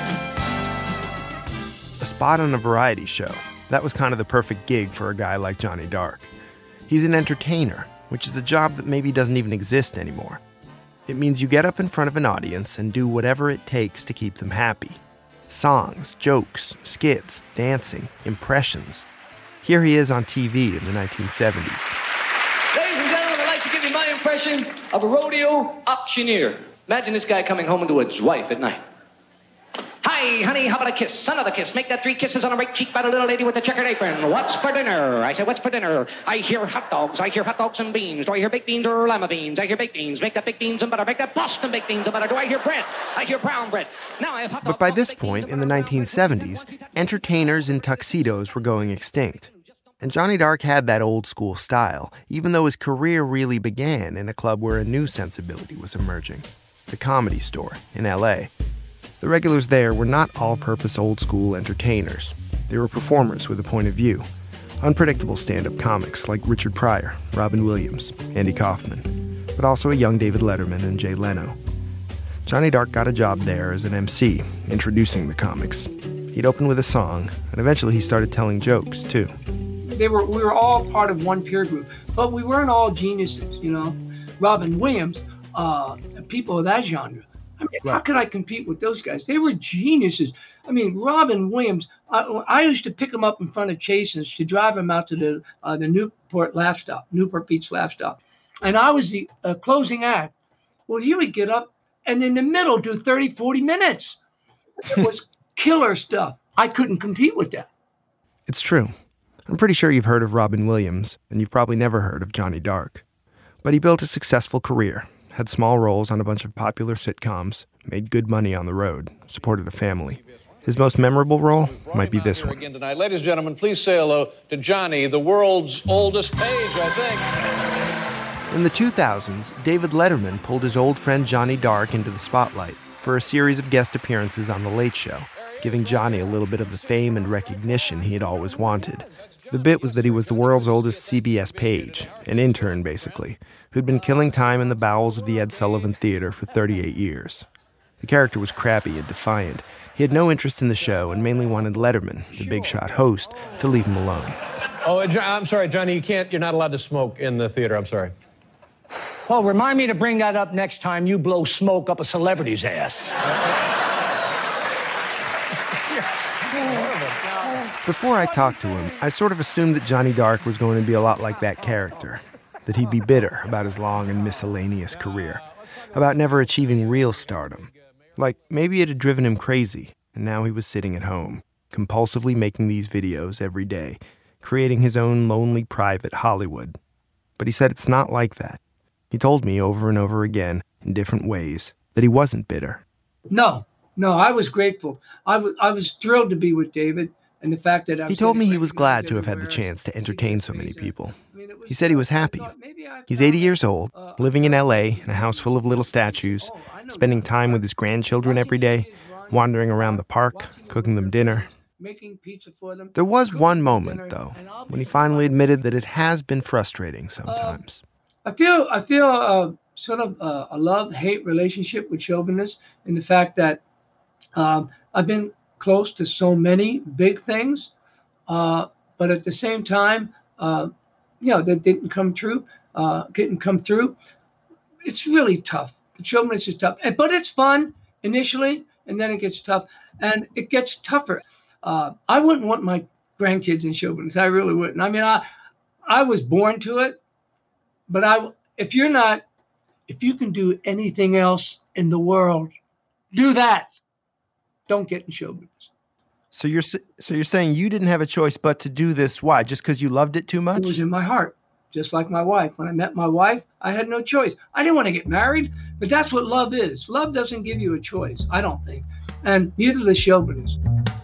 A spot on a variety show. That was kind of the perfect gig for a guy like Johnny Dark. He's an entertainer, which is a job that maybe doesn't even exist anymore. It means you get up in front of an audience and do whatever it takes to keep them happy. Songs, jokes, skits, dancing, impressions. Here he is on TV in the 1970s. Ladies and gentlemen, I'd like to give you my impression of a rodeo auctioneer. Imagine this guy coming home to his wife at night. Hi, honey, how about a kiss? Another kiss. Make that 3 kisses on the right cheek by the little lady with the checkered apron. What's for dinner? I said, what's for dinner? I hear hot dogs. I hear hot dogs and beans. Do I hear baked beans or lima beans? I hear baked beans. Make that baked beans and butter. Make that Boston baked beans and butter. Do I hear bread? I hear brown bread. Now I have hot dogs. But by this point, in the 1970s, entertainers in tuxedos were going extinct. And Johnny Dark had that old school style, even though his career really began in a club where a new sensibility was emerging. The Comedy Store in L.A. The regulars there were not all-purpose old-school entertainers. They were performers with a point of view. Unpredictable stand-up comics like Richard Pryor, Robin Williams, Andy Kaufman, but also a young David Letterman and Jay Leno. Johnny Dark got a job there as an MC, introducing the comics. He'd open with a song, and eventually he started telling jokes, too. We were all part of one peer group, but we weren't all geniuses, you know. Robin Williams people of that genre. I mean, how could I compete with those guys? They were geniuses. I mean, Robin Williams, I used to pick him up in front of Chasen's to drive him out to the Newport Beach Laugh Stop. And I was the closing act. Well, he would get up and in the middle do 30, 40 minutes. It was killer stuff. I couldn't compete with that. It's true. I'm pretty sure you've heard of Robin Williams, and you've probably never heard of Johnny Dark. But he built a successful career, had small roles on a bunch of popular sitcoms, made good money on the road, supported a family. His most memorable role might be this one. Again tonight. Ladies and gentlemen, please say hello to Johnny, the world's oldest page, I think. In the 2000s, David Letterman pulled his old friend Johnny Dark into the spotlight for a series of guest appearances on The Late Show, giving Johnny a little bit of the fame and recognition he had always wanted. The bit was that he was the world's oldest CBS page, an intern basically, who'd been killing time in the bowels of the Ed Sullivan Theater for 38 years. The character was crappy and defiant. He had no interest in the show and mainly wanted Letterman, the big shot host, to leave him alone. Oh, I'm sorry, Johnny, you're not allowed to smoke in the theater, I'm sorry. Well, remind me to bring that up next time you blow smoke up a celebrity's ass. Before I talked to him, I sort of assumed that Johnny Dark was going to be a lot like that character, that he'd be bitter about his long and miscellaneous career, about never achieving real stardom. Like, maybe it had driven him crazy, and now he was sitting at home, compulsively making these videos every day, creating his own lonely private Hollywood. But he said it's not like that. He told me over and over again, in different ways, that he wasn't bitter. No, I was grateful. I was thrilled to be with David. And the fact that he told me he was glad to have had the chance to entertain so many people. He said he was happy. He's 80 years old, living in L.A. in a house full of little statues, spending time with his grandchildren every day, wandering around the park, cooking them dinner. There was one moment, though, when he finally admitted that it has been frustrating sometimes. I feel sort of a love-hate relationship with show business in the fact that I've been close to so many big things, but at the same time, that didn't come through. It's really tough. The show business is tough, but it's fun initially, and then it gets tough, and it gets tougher. I wouldn't want my grandkids in show business. I really wouldn't. I mean, I was born to it, but if you can do anything else in the world, do that. Don't get in show business. So you're saying you didn't have a choice but to do this? Why? Just because you loved it too much? It was in my heart, just like my wife. When I met my wife, I had no choice. I didn't want to get married, but that's what love is. Love doesn't give you a choice, I don't think, and neither does show business.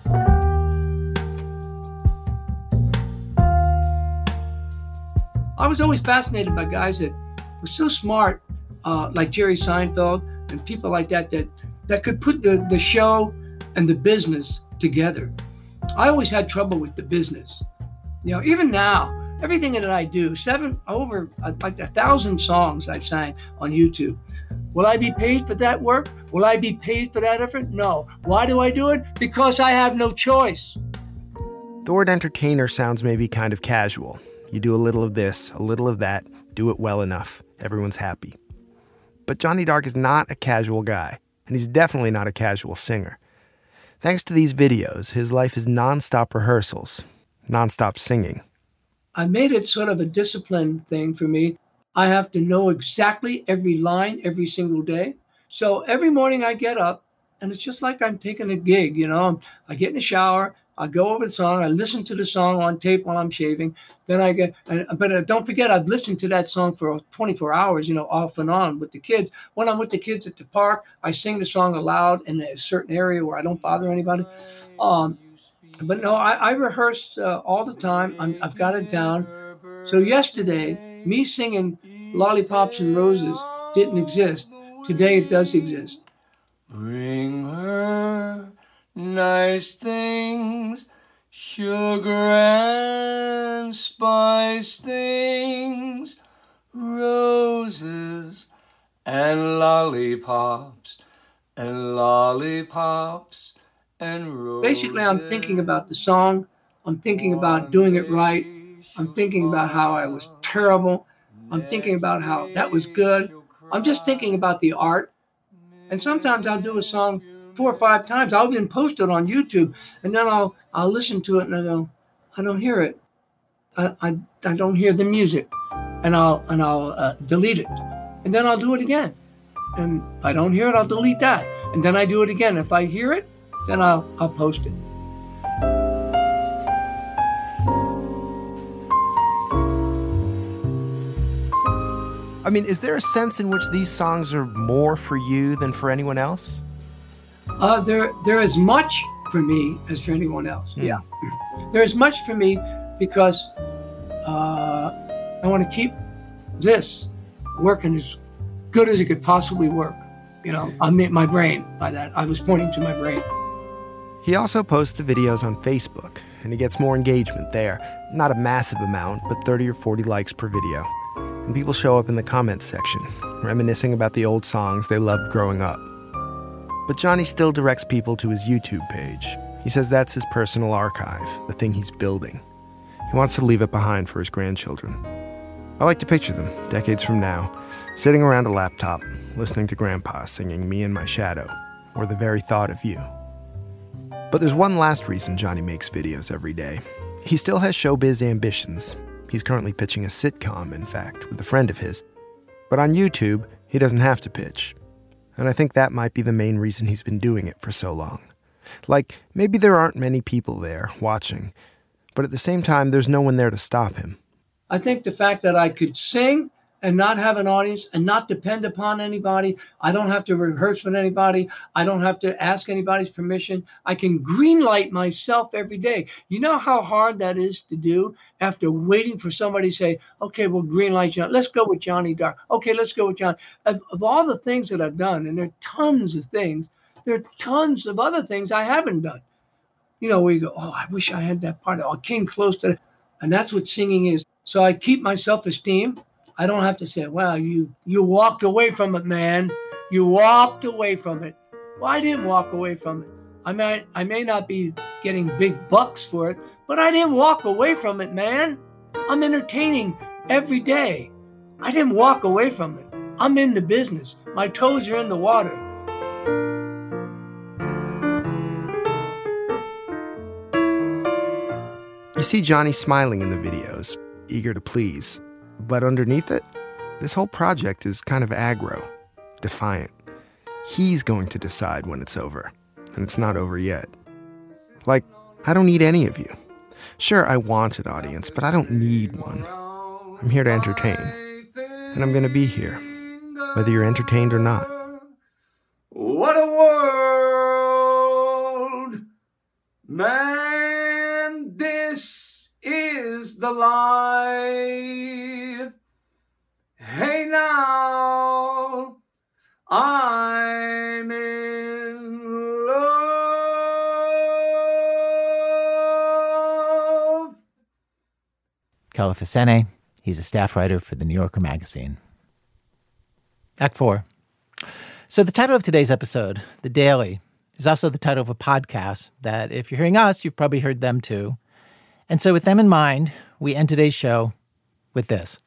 I was always fascinated by guys that were so smart, like Jerry Seinfeld and people like that could put the show and the business together. I always had trouble with the business. Even now, everything that I do, over 1,000 songs I've sang on YouTube. Will I be paid for that work? Will I be paid for that effort? No. Why do I do it? Because I have no choice. The word entertainer sounds maybe kind of casual. You do a little of this, a little of that, do it well enough. Everyone's happy. But Johnny Dark is not a casual guy, and he's definitely not a casual singer. Thanks to these videos, his life is nonstop rehearsals, nonstop singing. I made it sort of a discipline thing for me. I have to know exactly every line every single day. So every morning I get up, and it's just like I'm taking a gig, I get in the shower, I go over the song, I listen to the song on tape while I'm shaving. Then but don't forget, I've listened to that song for 24 hours, off and on with the kids. When I'm with the kids at the park, I sing the song aloud in a certain area where I don't bother anybody. But no, I rehearse all the time. I've got it down. So yesterday, me singing Lollipops and Roses didn't exist. Today it does exist. Bring her nice things, sugar and spice things, roses and lollipops and lollipops and roses. Basically, I'm thinking about the song. I'm thinking about doing it right. I'm thinking about how I was terrible. I'm thinking about how that was good. I'm just thinking about the art And sometimes I'll do a song 4 or 5 times. I'll even post it on YouTube, and then I'll listen to it and I go, I don't hear it. I don't hear the music, and I'll delete it, and then I'll do it again. And if I don't hear it, I'll delete that, and then I do it again. If I hear it, then I'll post it. I mean, is there a sense in which these songs are more for you than for anyone else? There is much for me as for anyone else. Yeah, there is much for me because I want to keep this working as good as it could possibly work. You know, I mean, my brain, by that, I was pointing to my brain. He also posts the videos on Facebook, and he gets more engagement there. Not a massive amount, but 30 or 40 likes per video. And people show up in the comments section, reminiscing about the old songs they loved growing up. But Johnny still directs people to his YouTube page. He says that's his personal archive, the thing he's building. He wants to leave it behind for his grandchildren. I like to picture them, decades from now, sitting around a laptop, listening to Grandpa singing Me and My Shadow, or The Very Thought of You. But there's one last reason Johnny makes videos every day. He still has showbiz ambitions. He's currently pitching a sitcom, in fact, with a friend of his. But on YouTube, he doesn't have to pitch. And I think that might be the main reason he's been doing it for so long. Like, maybe there aren't many people there watching, but at the same time, there's no one there to stop him. I think the fact that I could sing and not have an audience and not depend upon anybody. I don't have to rehearse with anybody. I don't have to ask anybody's permission. I can greenlight myself every day. You know how hard that is to do after waiting for somebody to say, okay, we'll greenlight you. Let's go with Johnny Dark. Okay, let's go with John. Of all the things that I've done, and there are tons of things, there are tons of other things I haven't done. You know, where you go, oh, I wish I had that part. I came close to it. And that's what singing is. So I keep my self-esteem. I don't have to say, well, you walked away from it, man. You walked away from it. Well, I didn't walk away from it. I may not be getting big bucks for it, but I didn't walk away from it, man. I'm entertaining every day. I didn't walk away from it. I'm in the business. My toes are in the water. You see Johnny smiling in the videos, eager to please. But underneath it, this whole project is kind of aggro, defiant. He's going to decide when it's over, and it's not over yet. Like, I don't need any of you. Sure, I want an audience, but I don't need one. I'm here to entertain, and I'm going to be here, whether you're entertained or not. What a world, man, this is the life. Hey now, I'm in love. Kelefa Sene, he's a staff writer for the New Yorker magazine. Act 4. So the title of today's episode, The Daily, is also the title of a podcast that, if you're hearing us, you've probably heard them too. And so with them in mind, we end today's show with this.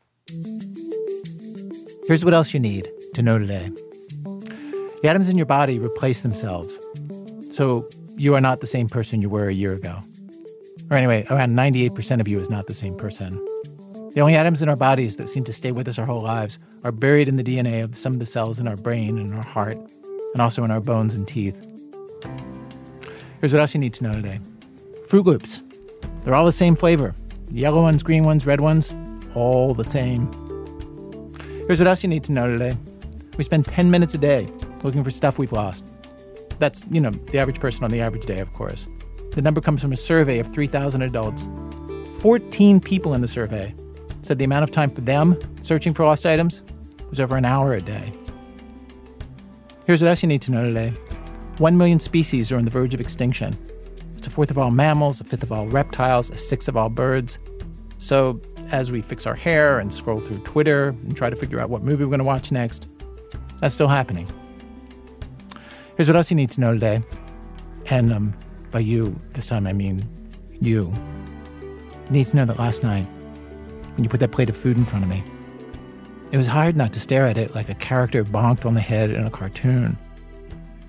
Here's what else you need to know today. The atoms in your body replace themselves. So you are not the same person you were a year ago. Or anyway, around 98% of you is not the same person. The only atoms in our bodies that seem to stay with us our whole lives are buried in the DNA of some of the cells in our brain and our heart, and also in our bones and teeth. Here's what else you need to know today. Fruit Loops. They're all the same flavor. Yellow ones, green ones, red ones, all the same. Here's what else you need to know today. We spend 10 minutes a day looking for stuff we've lost. That's, the average person on the average day, of course. The number comes from a survey of 3,000 adults. 14 people in the survey said the amount of time for them searching for lost items was over an hour a day. Here's what else you need to know today. 1 million species are on the verge of extinction. It's a fourth of all mammals, a fifth of all reptiles, a sixth of all birds. So as we fix our hair and scroll through Twitter and try to figure out what movie we're going to watch next, that's still happening. Here's what else you need to know today. And by you, this time I mean you. You need to know that last night, when you put that plate of food in front of me, it was hard not to stare at it like a character bonked on the head in a cartoon.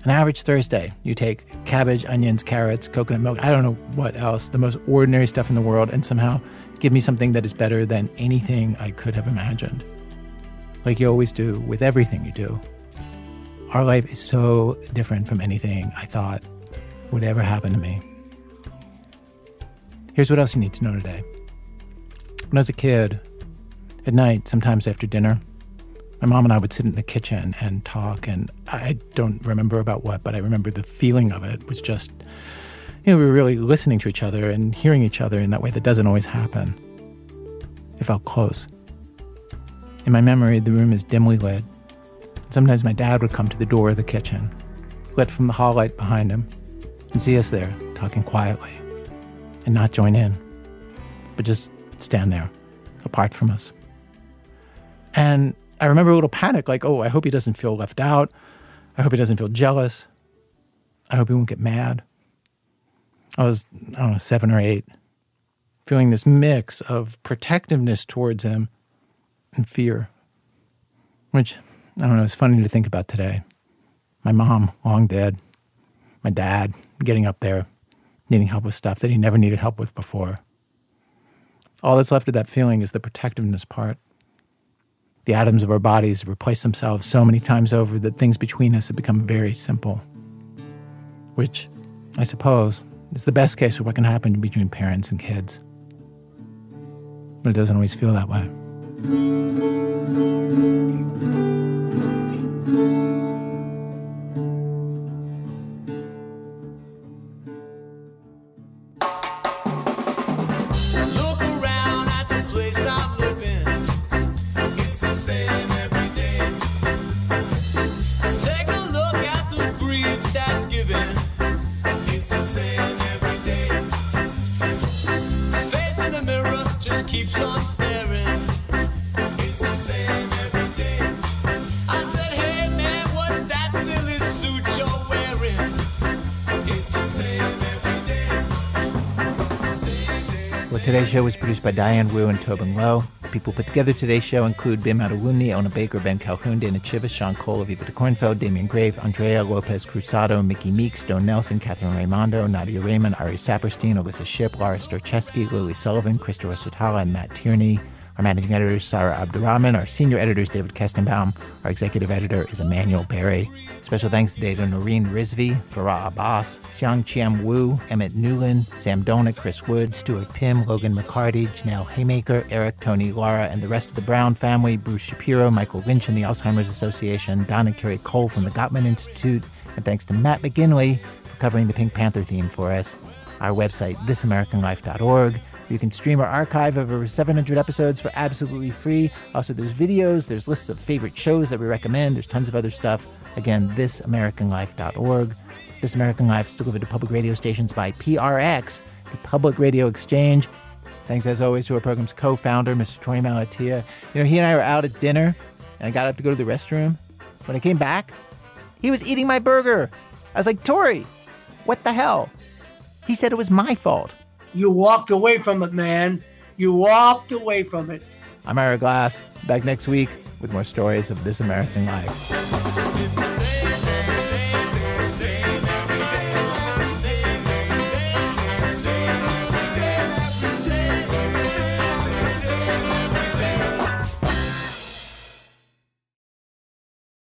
An average Thursday, you take cabbage, onions, carrots, coconut milk, I don't know what else, the most ordinary stuff in the world, and somehow give me something that is better than anything I could have imagined. Like you always do with everything you do. Our life is so different from anything I thought would ever happen to me. Here's what else you need to know today. When I was a kid, at night, sometimes after dinner, my mom and I would sit in the kitchen and talk, and I don't remember about what, but I remember the feeling of it was just, we were really listening to each other and hearing each other in that way that doesn't always happen. It felt close. In my memory, the room is dimly lit. Sometimes my dad would come to the door of the kitchen, lit from the hall light behind him, and see us there, talking quietly, and not join in, but just stand there, apart from us. And I remember a little panic, like, oh, I hope he doesn't feel left out. I hope he doesn't feel jealous. I hope he won't get mad. I was, 7 or 8, feeling this mix of protectiveness towards him and fear, which, it's funny to think about today. My mom, long dead. My dad, getting up there, needing help with stuff that he never needed help with before. All that's left of that feeling is the protectiveness part. The atoms of our bodies have replaced themselves so many times over that things between us have become very simple, which, I suppose, is the best case for what can happen between parents and kids. But it doesn't always feel that way. Today's show was produced by Diane Wu and Tobin Lowe. People put together today's show include Bim Adewumne, Ona Baker, Ben Calhoun, Dana Chivas, Sean Cole, Aviva de Kornfeld, Damian Grave, Andrea Lopez Cruzado, Mickey Meeks, Don Nelson, Catherine Raimondo, Nadia Raymond, Ari Saperstein, Alyssa Shipp, Laura Storchesky, Lily Sullivan, Christopher Sotala, and Matt Tierney. Our managing editor is Sarah Abdurrahman. Our senior editor is David Kestenbaum. Our executive editor is Emmanuel Berry. Special thanks today to Noreen Rizvi, Farah Abbas, Xiang Chiem Wu, Emmett Newland, Sam Donut, Chris Wood, Stuart Pym, Logan McCarty, Janelle Haymaker, Eric, Tony, Laura, and the rest of the Brown family, Bruce Shapiro, Michael Lynch and the Alzheimer's Association, Don and Carrie Cole from the Gottman Institute, and thanks to Matt McGinley for covering the Pink Panther theme for us. Our website, thisamericanlife.org. You can stream our archive of over 700 episodes for absolutely free. Also, there's videos, there's lists of favorite shows that we recommend, there's tons of other stuff. Again, thisamericanlife.org. This American Life is delivered to public radio stations by PRX, the Public Radio Exchange. Thanks, as always, to our program's co-founder, Mr. Tony Malatia. He and I were out at dinner, and I got up to go to the restroom. When I came back, he was eating my burger. I was like, Tori, what the hell? He said it was my fault. You walked away from it, man. You walked away from it. I'm Ira Glass, back next week with more stories of This American Life.